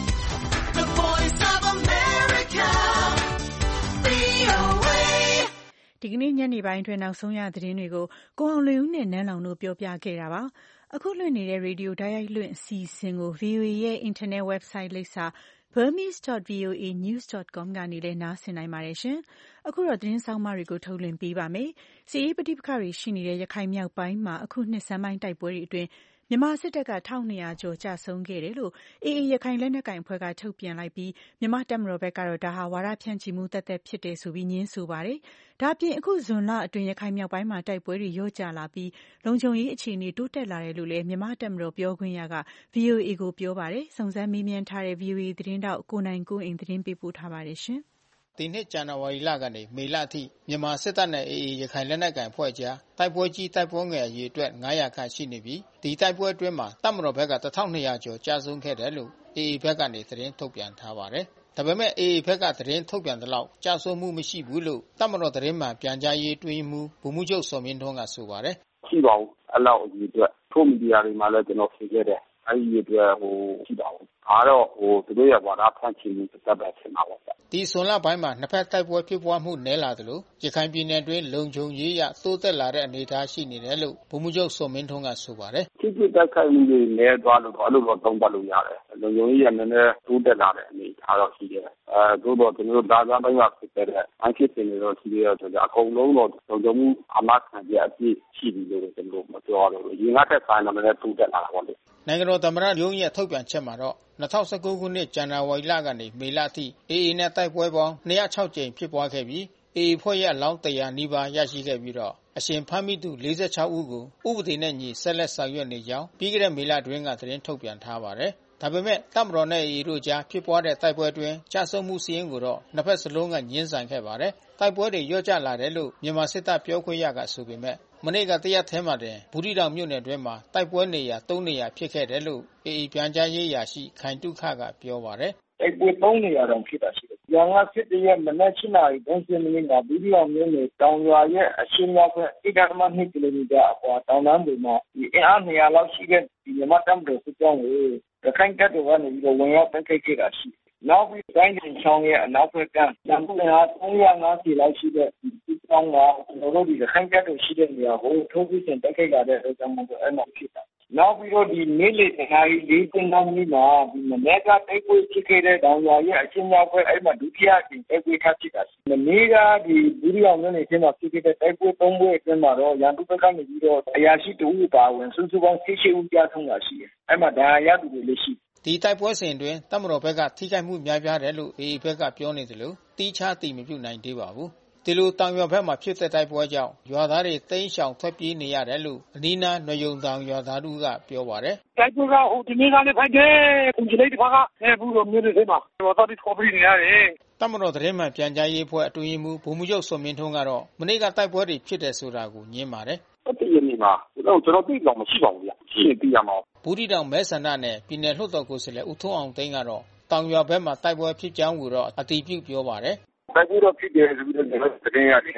S4: the voice of America, ဗွီအိုအေ
S1: ဒီကနေ့ညနေပိုင်းအတွင်းနောက်ဆုံးရသတင်းတွေကိုကိုအောင်လွင်ဦးနဲ့နန်းလောင်တို့ပြောပြခဲ့တာပါ။အခုလွှင့်နေတဲ့ရေဒီယိုတိုက်ရိုက်လွှင့်အစီအစဉ်ကို ဗွီအိုအေ ရဲ့အင်တာနက် website လိပ်စာ burmese dot v o a news dot com ကနေလည်းနားဆင်နိုင်ပါတယ်ရှင်။အခုတော့သတင်းဆောင်မတွေကိုထုတ်လွှင့်ပေးပါမယ်။စစ်ရေးပဋိပက္ခတွေရှိနေတဲ့ရခိုင်မြောက်ပိုင်းမှာအခုနှစ်ဆန်းပိုင်းတိုက်ပွဲတွေအတွင်းမြန်မာစစ်တပ်ကတစ်ထောင်နှစ်ရာကျော်ကျဆုံးခဲ့တယ်လို့ အေအေ ရခိုင်လက်နက်ကိုင်အဖွဲ့ကထုတ်ပြန်လိုက်ပြီးမြန်မာတပ်မတော်ဘက်ကတော့ဒါဟာဝါဒဖြန့်ချီမှုသက်သက်ဖြစ်တယ်ဆိုပြီးငြင်းဆိုပါတယ်။ဒါ့အပြင်အခုဇွန်လအတွင်းရခိုင်မြောက်ပိုင်းမှာတိုက်ပွဲတွေလျော့ကျလာပြီးလုံခြုံရေးအခြေအနေတိုးတက်လာတယ်လို့လည်းမြန်မာတပ်မတော်ပြောခွင့်ရက ဗွီအိုအေကိုပြောပါတယ်။စုံစမ်းမေးမြန်းထားတဲ့ ဗွီအိုအေသတင်းတောက်ကိုနိုင်ကိုအိမ်သတင်းပေးပို့ထားပါတယ်ရှင်။
S6: ဒီနှစ်ဇန်နဝါရီလကနေမေလအထိမြန်မာစစ်တပ်နဲ့အေအေရခိုင်လက်နက်ကိုင်အဖွဲ့ကြားတိုက်ပွဲကြီးတိုက်ပွဲငယ်အရေအတွက်၅၀၀ခန့်ရှိနေပြီးဒီတိုက်ပွဲအတွင်းမှာတပ်မတော်ဘက်ကတစ်ထောင်နှစ်ရာကျော်ကြာဆုံးခဲ့တယ်လို့အေအေဘက်ကနေသတင်းထုတ်ပြန်ထားပါတယ်။ဒါပေမဲ့အေအေဘက်ကသတင်းထုတ်ပြန်တဲ့လောက်ကြာဆုံးမှုမရှိဘူးလို့တပ်မတော်သတင်းမှန်ပြန်ကြားရေးအတွင်းမှုဗိုလ်မှူးချုပ်စောမင်းထွန်းကဆိုပါတယ်
S3: ။ရှိပါဘူး။အဲ့လောက်အရေအတွက်ထို့မီဒီယာတွေမှာလည်းကျွန်တော်ဖြေခဲ့တယ်။အဲ့ဒီအတွက်ဟိုရှိပါဘူး။ဒါတော့ဟိုသူတို့ရဲ့ဝါဒဖြန့်ချီမှုသက်သက်ပဲဖြစ်မှာပါ။
S6: ဒီဇွန်လပိုင်းမှာနှစ်ဖက်တိုက်ပွဲဖြစ်ပွားမှုနည်းလာသလိုရခိုင်ပြည်နယ်တွင်းလုံခြုံရေးရတိုးတက်လာတဲ့အနေအထားရှိနေတယ်လို့ဗိုလ်မှူးချုပ်စောမင်းထွန်းကဆိုပါတယ်
S3: ။ဖြစ်ဖြစ်တိုက်ခိုက်မှုတွေနည်းသွားလို့အဲ့လိုတော့သုံးသပ်လို့ရတယ်။လုံခြုံရေးရနည်းနည်းတိုးတက်လာတဲ့အနေအထားတော့ရှိတယ်။အဲသို့တော့ကျွန်တော်တို့ဒါကပိုင်းမှာဖြစ်တဲ့အဖြစ်တင်နေတော့ရှိသေးတယ်ဆိုတော့အကုန်လုံးတော့လုံခြုံမှုအမှတ်ခံရအပြည့်ရှိပြီလို့ကျွန်တော်မပြောရဘူး။ရင်ငါထက်ဆိုင်တော့လည်းတိုးတက်လာတာပေါ့လေ
S6: ။နိုင်ငံတော်သမ္မတရုံးရဲ့ထုတ်ပြန်ချက်မှာတော့၂၀၁၉ခုနှစ်ဇန်နဝါရီလကနေမေလအထိအေအေနဲ့တိုက်ပွဲပေါင်း၂၀၆ကြိမ်ဖြစ်ပွားခဲ့ပြီးအေအေဖွဲ့ရဲ့အလောင်းတစ်ရာနီးပါးရရှိခဲ့ပြီးတော့အရှင်ဖမ်းမိသူ၄၆ဦးကိုဥပဒေနဲ့ညီဆက်လက်ဆောင်ရွက်နေကြောင်းပြီးခဲ့တဲ့မေလအတွင်းကသတင်းထုတ်ပြန်ထားပါတယ်။ဒါပေမဲ့တပ်မတော်နဲ့အေအေတို့ကြားဖြစ်ပွားတဲ့တိုက်ပွဲအတွင်းကြာဆုံးမှုစီးရင်ကိုတော့နှစ်ဖက်စလုံးကညှင်းဆန်ခဲ့ပါတယ်။တိုက်ပွဲတွေလျော့ကျလာတယ်လို့မြန်မာစစ်တပ်ပြောခွင့်ရကဆိုပေမဲ့မနေ့ကတရက်ထဲမှာတင်ဘူးတီတောင်မြို့နယ်အတွင်းမှာတိုက်ပွဲနေရာ၃နေရာဖြစ်ခဲ့တယ်လို့အေအေပြန်ကြားရေးရာရှိခိုင်တုခကပြောပါတယ်
S7: ။တိုက်ပွဲ၃နေရာတောင်ဖြစ်တာရှိတယ်။ရန်ကစစ်တရက်မနက်၈နာရီ၃၀မိနစ်မှာဘူးတီတောင်မြို့နယ်တောင်ရွာရဲ့အရှေ့မြောက်ဘက်၁.၂ကီလိုမီတာအကွာတောင်တန်းပေါ်မှာဒီအင်အား၂၀၀လောက်ရှိတဲ့ဒီမြန်မာတပ်မတော်စစ်ကြောင်းကိုရခိုင်တပ်တော်ကနေပြီးတော့ဝင်ရောက်တိုက်ခိုက်ခဲ့တာရှိတယ်။နောက်ပြီးတိုင်းကျင်ချောင်းရဲ့အနောက်ဘက်ကရန်ကုန်ဟာ၃၅၀လောက်ရှိတဲ့ဒီကြောင်းကကျွန်တော်တို့ဒီရခိုင်တပ်တော်ရှိတဲ့နေရာကိုထိုးပြီးဆင်တိုက်ခိုက်လာတဲ့အတွက်ကြောင့်မို့အဲ့မှာဖြစ်တာ။နောက်ပြီးတော့ဒီနေ့လေတနာရီ၄၀မိနစ်မှာဒီမနေ့ကတိုက်ပွဲဖြစ်ခဲ့တဲ့တောင်ရွာရဲ့အချင်းမြောက်ဘက်အဲ့မှာဒုတိယအကြိမ်တိုက်ပွဲထပ်ဖြစ်တာ။မနေ့ကဒီဘူးရီအောင်မြို့နယ်ထဲမှာဖြစ်ခဲ့တဲ့တိုက်ပွဲ၃ပွဲအတွင်းမှာတော့ရန်သူဘက်ကနေပြီးတော့အရာရှိတဦးပါဝင်စုစုပေါင်း၁၈ဦးကြာဆုံးတာရှိတယ်။အဲ့မှာဒါရရသူတွေလည်းရှိ
S6: ဒီတိုက်ပွဲစဉ်အတွင်းတပ်မတော်ဘက်ကထိခိုက်မှုများပြားတယ်လို့အေအေဘက်ကပြောနေတယ်လို့တီးခြားတီမပြုနိုင်သေးပါဘူး။ဒီလိုတောင်ရွာဘက်မှာဖြစ်တဲ့တိုက်ပွဲကြောင့်ရွာသားတွေတိမ်းရှောင်ထွက်ပြေးနေရတယ်လို့အနီးနားနွေုံတောင်ရွာသားတို့ကပြောပါတယ်
S7: ။တိုက်ပွဲကဟိုဒီနေ့ကလည်းဖိုက်တယ်။ခုကြီးလေးတစ်ခါကအဲဘူးလိုမျိုးတွေထဲမှာရွာသားတွေထွက်ပြေးနေရတယ်
S6: ။တပ်မတော်သတင်းမှန်ပြန်ကြားရေးအဖွဲ့အတွင်းမှုဗိုလ်မှူးချုပ်စောမင်းထွန်းကတော့မနေ့ကတိုက်ပွဲတွေဖြစ်တယ်ဆိုတာကိုညင်းပါတယ်
S3: ။အဲ့ဒီရနေမှာကျွန်တော်သိတော့မရှိပါဘူးဗျ။ရှိရင်သိရမှာ
S6: ။ဘူးတီတောင်မဲဆန္ဒနဲ့ပြည်နယ်လွှတ်တော်ကိုယ်စားလှယ်ဦးထွန်းအောင်သိန်းကတော့တောင်ရွာဘက်မှာတိုက်ပွဲဖြစ်ကြောင်းကိုတော့အတည်ပြုပြောပါတယ်
S3: ။တိုက်ပွဲတော့ဖြစ်တယ်ဆိုပြီးတော့သတင်းရတယ်။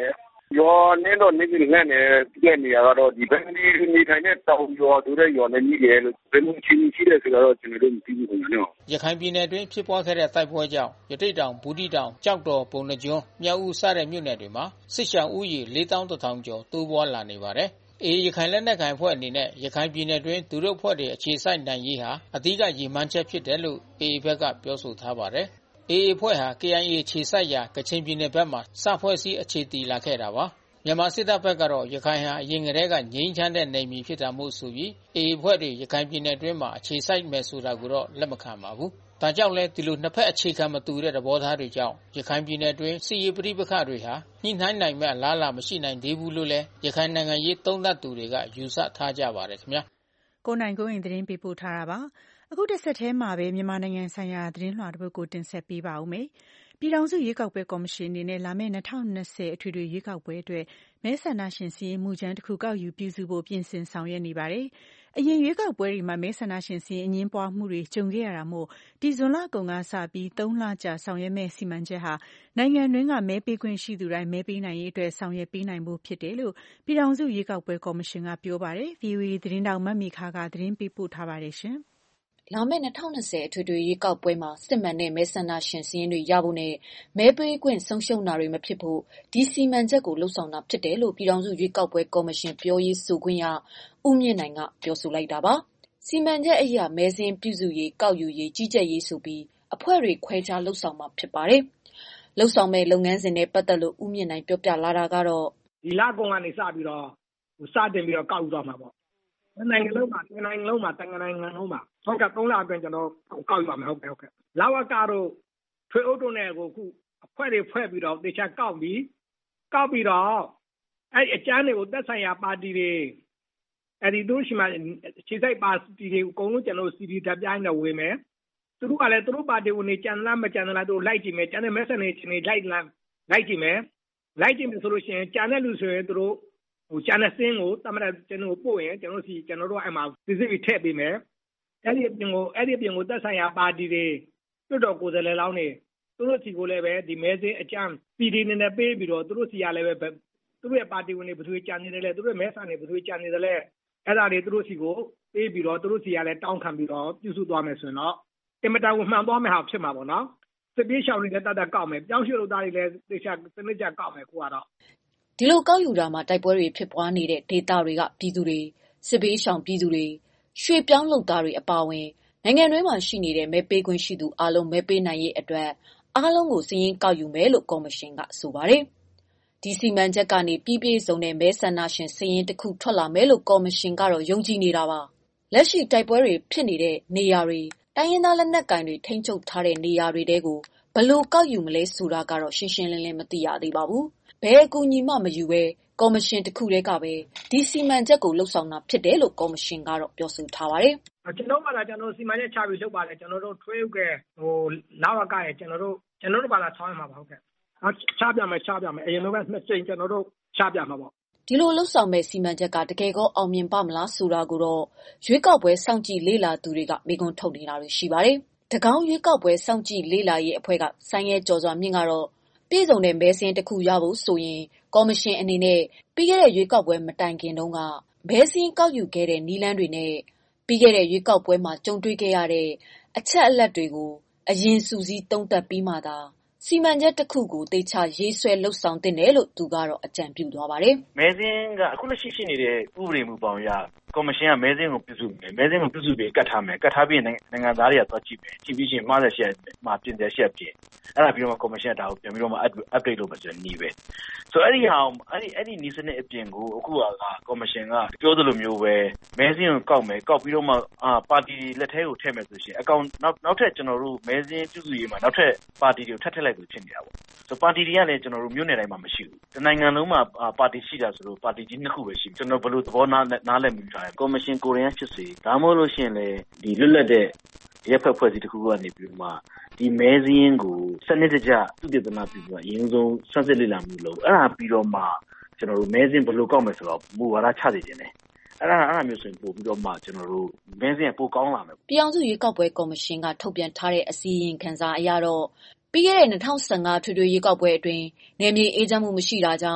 S3: ရောနင်းတော့နေပြီးငှက်နေတဲ့နေရာကတော့ဒီဘက်ကနေနေထိုင်တဲ့တောင်ရောဆိုတဲ့ရောနဲ့ကြီးတယ်လို့ဘယ်လိုချင်းရှိတယ်ဆိုတော့ကျွန်တော်တို့မသိဘူးခင်ဗျာ
S6: ရခိုင်ပြည်နယ်တွင်ဖြစ်ပွားခဲ့တဲ့တိုက်ပွဲကြောင့်ရတိတ်တောင်ဘူးတိတောင်ကြောက်တော်ပုံနှကျွန်းမြောက်ဦးစတဲ့မြို့နယ်တွေမှာစစ်ရှောင်ဦးရေ လေးသောင်းတစ်ထောင် ကျော်တိုးပွားလာနေပါတယ်။အေးရခိုင်လက်နက်ကိုင်အဖွဲ့အနေနဲ့ရခိုင်ပြည်နယ်တွင်သူတို့အဖွဲ့တွေအခြေစိုက်နိုင်ရေးဟာအဓိကရည်မှန်းချက်ဖြစ်တယ်လို့အေးဘက်ကပြောဆိုထားပါတယ်။အေးအဖွဲ့ဟာ ကေအိုင်အေ ခြေစိုက်ရာကချင်ပြည်နယ်ဘက်မှာစဖွဲ့စည်းအခြေတည်လာခဲ့တာပါ။မြန်မာစစ်တပ်ဘက်ကတော့ရခိုင်ဟာအရင်ကတည်းကငြိမ်းချမ်းတဲ့နယ်မြေဖြစ်တာမို့ဆိုပြီးအေးအဖွဲ့တွေရခိုင်ပြည်နယ်တွင်းမှာအခြေစိုက်မယ်ဆိုတာကိုတော့လက်မခံပါဘူး။ဒါကြောင့်လဲဒီလိုနှစ်ဖက်အခြေခံမတူတဲ့သဘောထားတွေကြောင့်ရခိုင်ပြည်နယ်တွင်းစစ်ရေးပဋိပက္ခတွေဟာညှိနှိုင်းနိုင်မဲ့အလားအလာမရှိနိုင်သေးဘူးလို့လဲရခိုင်နိုင်ငံရေးသုံးသပ်သူတွေကယူဆထားကြပါတယ်ခင်ဗျာ
S1: ။ကိုနိုင်ကိုရင်သတင်းပေးပို့ထားတာပါ။အခုတစ်ဆက်တည်းမှာပဲမြန်မာနိုင်ငံဆိုင်ရာသတင်းလွှာတစ်ပုဒ်ကိုတင်ဆက်ပေးပါဦးမယ်။ပြည်ထောင်စုရွေးကောက်ပွဲကော်မရှင်အနေနဲ့လာမယ့်၂၀၂၀အထွေထွေရွေးကောက်ပွဲအတွက်မဲဆန္ဒရှင်စာရင်းမူကြမ်းတစ်ခုကောက်ယူပြုစုဖို့ပြင်ဆင်ဆောင်ရွက်နေပါတယ်။အရင်ရွေးကောက်ပွဲတွေမှာမဲဆန္ဒရှင်စာရင်းအငြင်းပွားမှုတွေကြုံခဲ့ရတာမို့ဒီဇွန်လကုန်ကစပြီးသုံးလကြာဆောင်ရွက်မဲ့စီမံချက်ဟာနိုင်ငံတွင်းကမဲပေးခွင့်ရှိသူတိုင်းမဲပေးနိုင်ရေးအတွက်ဆောင်ရွက်ပေးနိုင်ဖို့ဖြစ်တယ်လို့ပြည်ထောင်စုရွေးကောက်ပွဲကော်မရှင်ကပြောပါတယ်။ ဗွီအိုအေသတင်းတောက်မတ်မီခါကသတင်းပေးပို့ထားပါတယ်ရှင်။
S8: လာမယ့်၂၀၂၀အထွေထွေရွေးကောက်ပွဲမှာစစ်မှန်တဲ့မဲဆန္ဒရှင်စာရင်းတွေရဖို့နဲ့မဲပေးခွင့်ဆုံးရှုံးတာတွေမဖြစ်ဖို့ဒီစီမံချက်ကိုလှုပ်ဆောင်တာဖြစ်တယ်လို့ပြည်ထောင်စုရွေးကောက်ပွဲကော်မရှင်ပြောရေးဆိုခွင့်ရဦးမြင့်နိုင်ကပြောဆိုလိုက်တာပါ။စီမံချက်အရမဲစာရင်းပြုစုရေးကောက်ယူရေးကြီးကြပ်ရေးဆိုပြီးအဖွဲ့တွေခွဲခြားလှုပ်ဆောင်မှာဖြစ်ပါတယ်။လှုပ်ဆောင်မဲ့လုပ်ငန်းစဉ်နဲ့ပတ်သက်လို့ဦးမြင့်နိုင်ပြောပြလာတာကတော့
S9: ဒီလကုန်ကနေစပြီးတော့စတင်ပြီးတော့ကောက်ယူတော့မှာပေါ့နိုင်ငံလုံးမှာနိုင်ငံလုံးမှာတန်ခါနိုင်ငံလုံးမှာဟုတ်ကဲ့သုံးလအတွင်းကျွန်တော်ကောက်ယူပါမယ်ဟုတ်ကဲ့ဟုတ်ကဲ့လာဝကတော့ထွေအုပ်တို့နဲ့ကိုအခုအဖွဲ့တွေဖွဲ့ပြီးတော့တေချာကောက်ပြီးကောက်ပြီးတော့အဲ့အကြမ်းတွေကိုသက်ဆိုင်ရာပါတီတွေအဲ့ဒီတို့ရှိမှခြေစိုက်ပါတီတွေအကုန်လုံးကျွန်တော်စီဒီတက်ပြိုင်းနဲ့ဝေမယ်သူတို့ကလည်းသူတို့ပါတီဝင်တွေကြံလားမကြံလားတို့လိုက်ကြည့်မယ်ကြံတဲ့မဲဆန္ဒရှင်တွေလိုက်လားလိုက်ကြည့်မယ်လိုက်ကြည့်မယ်ဆိုလို့ရှိရင်ကြံတဲ့လူဆိုရင်သူတို့ဟိုကျန်တဲ့စင်းကိုတမရကျွန်တော်ပို့ရင်ကျွန်တော်စီကျွန်တော်တို့အဲ့မှာစစ်စစ်ထည့်ပေးမယ်အဲ့ဒီအပြင်ကိုအဲ့ဒီအပြင်ကိုသက်ဆိုင်ရာပါတီတွေတွတ်တော်ကိုယ်စားလှယ်လောင်းတွေသူတို့စီကိုလည်းပဲဒီမဲစင်းအကြမ်းပီဒီနေနဲ့ပေးပြီးတော့သူတို့စီရလည်းပဲသူတို့ရဲ့ပါတီဝင်တွေဘယ်သူကြံနေတယ်လဲသူတို့မဲဆန္ဒတွေဘယ်သူကြံနေတယ်လဲအဲ့ဒါတွေသူတို့စီကိုပေးပြီးတော့သူတို့စီရလည်းတောင်းခံပြီးတော့ပြုစုသွားမယ်ဆိုရင်တော့အင်မတန်ကိုမှန်သွားမယ်ဟာဖြစ်မှာပေါ့နော်စစ်ပြေးရှောင်းတွေလည်းတတ်တတ်ကောက်မယ်ပြောင်းရွှေ့လို့သားတွေလည်းတေချာစနစ်ကြကောက်မယ်ကိုကတော့
S8: ဒီလိုကောက်ယူတာမှာတိုက်ပွဲတွေဖြစ်ပွားနေတဲ့ဒေသတွေကပြည်သူတွေစစ်ဘေးရှောင်ပြည်သူတွေရွှေ့ပြောင်းလုပ်သားတွေအပါအဝင်နိုင်ငံတွင်းမှာရှိနေတဲ့မဲပေးခွင့်ရှိသူအားလုံးမဲပေးနိုင်ရေးအတွက်အားလုံးကိုစည်ရင်းကောက်ယူမယ်လို့ကော်မရှင်ကဆိုပါတယ်။ဒီစီမံချက်ကနေပြည်ပြည့်စုံတဲ့မဲဆန္ဒရှင်စည်ရင်းတစ်ခုထွက်လာမယ်လို့ကော်မရှင်ကတော့ယုံကြည်နေတာပါ။လက်ရှိတိုက်ပွဲတွေဖြစ်နေတဲ့နေရာတွေတိုင်းရင်းသားလက်နက်ကိုင်တွေထိန်းချုပ်ထားတဲ့နေရာတွေတဲကိုဘလို့ကောက်ယူမလဲဆိုတာကတော့ရှင်းရှင်းလင်းလင်းမသိရသေးပါဘူး။ဘယ်အကူအညီမှမယူဘဲကော်မရှင်တစ်ခုတည်းကပဲဒီစီမံချက်ကိုလှုပ်ဆောင်တာဖြစ်တယ်လို့ကော်မရှင်ကတော့ပြောဆိုထားပါတယ်
S9: ။ကျွန်တော်ကလည်းကျွန်တော်စီမံချက်ချပြီးလုပ်ပါတယ်ကျွန်တော်တို့ထွေးဥကဲဟိုလာဝကရဲ့ကျွန်တော်တို့ကျွန်တော်တို့ဘာသာဆောင်းရမှာပါဟုတ်ကဲ့။ချပြမယ်ချပြမယ်အရင်လိုပဲနှစ်ကြိမ်ကျွန်တော်တို့ချပြမှာပေါ့
S8: ။ဒီလိုလှုပ်ဆောင်မဲ့စီမံချက်ကတကယ်ကောအောင်မြင်ပါမလားဆိုတာကိုတော့ရွေးကောက်ပွဲစောင့်ကြည့်လေ့လာသူတွေကမေးခွန်းထုတ်နေတာတွေရှိပါတယ်။တကောင်းရွေးကောက်ပွဲစောင့်ကြည့်လေ့လာရေးအဖွဲ့ကဆိုင်းရဲကျော်စွာမြင့်ကတော့ပြည်စုံတဲ့မဲစင်းတစ်ခုရဖို့ဆိုရင်ကော်မရှင်အနေနဲ့ပြီးခဲ့တဲ့ရွေးကောက်ပွဲမတိုင်ခင်တုန်းကမဲစင်းကောက်ယူခဲ့တဲ့နီလန်းတွေနဲ့ပြီးခဲ့တဲ့ရွေးကောက်ပွဲမှာကြုံတွေ့ခဲ့ရတဲ့အချက်အလက်တွေကိုအရင်စူးစီးသုံးသပ်ပြီးမှသာစီမံချက်တစ်ခုကိုတေချာရေးဆွဲလှုပ်ဆောင်တင်တယ်လို့သူကတော့အကြံပြုသွားပါတယ်
S10: ။မဲစင်းကအခုလက်ရှိရှိနေတဲ့ဥပဒေမူပေါင်းအရကော်မရှင်ကမဲစင်းကိုပြုစုမယ်မဲစင်းကိုပြုစုပြီးကတ်ထားမယ်ကတ်ထားပြီးနိုင်ငံသားတွေကသွားကြည့်မယ်ကြည့်ပြီးချင်းမှားတဲ့ရှက်မှာပြင်တဲ့ရှက်ပြင်အဲ့ဒါပြီးတော့ကော်မရှင်ကဒါကိုပြန်ပြီးတော့မှ update လုပ်မယ်ဆိုရင်နီးပဲဆိုအဲ့ဒီဟာအဲ့ဒီအဲ့ဒီနီးစနစ်အပြင်ကိုအခုကကော်မရှင်ကပြောသလိုမျိုးပဲမဲစင်းကိုကောက်မယ်ကောက်ပြီးတော့မှအာပါတီလက်ထဲကိုထည့်မယ်ဆိုရှင်အကောင့်နောက်နောက်ထပ်ကျွန်တော်တို့မဲစင်းပြုစုရေးမှာနောက်ထပ်ပါတီတွေကိုထပ်ထည့်လိုက်လို့ဖြစ်နေတာပေါ့ဆိုပါတီတွေကလည်းကျွန်တော်တို့မြို့နယ်တိုင်းမှာမရှိဘူးတနိုင်ငံလုံးမှာပါတီရှိတာဆိုတော့ပါတီကြီးနှစ်ခုပဲရှိကျွန်တော်ဘယ်လိုသဘောနားနားလည်မိထားလဲကော်မရှင်ကိုရီးယားဖြစ်စေဒါမှမဟုတ်လို့ရှိရင်လေဒီလွတ်လပ်တဲ့ရပ်ဖက်ဖွဲ့စည်းတစ်ခုကနေပြီးမှဒီမဲစင်းကိုစနစ်တကျသူတည်တနာပြီးတော့အရင်ဆုံးစမ်းစစ်လေ့လာမှုလုပ်အဲ့ဒါပြီးတော့မှကျွန်တော်တို့မဲစင်းဘယ်လိုကောက်မယ်ဆိုတော့မူဝါဒချသိတင်တယ်အဲ့ဒါအဲ့ဒါမျိုးဆိုရင်ပို့ပြီးတော့မှကျွန်တော်တို့မဲစင်းပိုကောင်းလာမယ်
S8: ပြည်အောင်စုရွေးကောက်ပွဲကော်မရှင်ကထုတ်ပြန်ထားတဲ့အစည်းအဝေးခန်းစာအရတော့ပြီးခဲ့တဲ့၂၀၁၅ထွေထွေရွေးကောက်ပွဲအတွင်းနယ်မြေအေးချမ်းမှုမရှိတာကြောင့်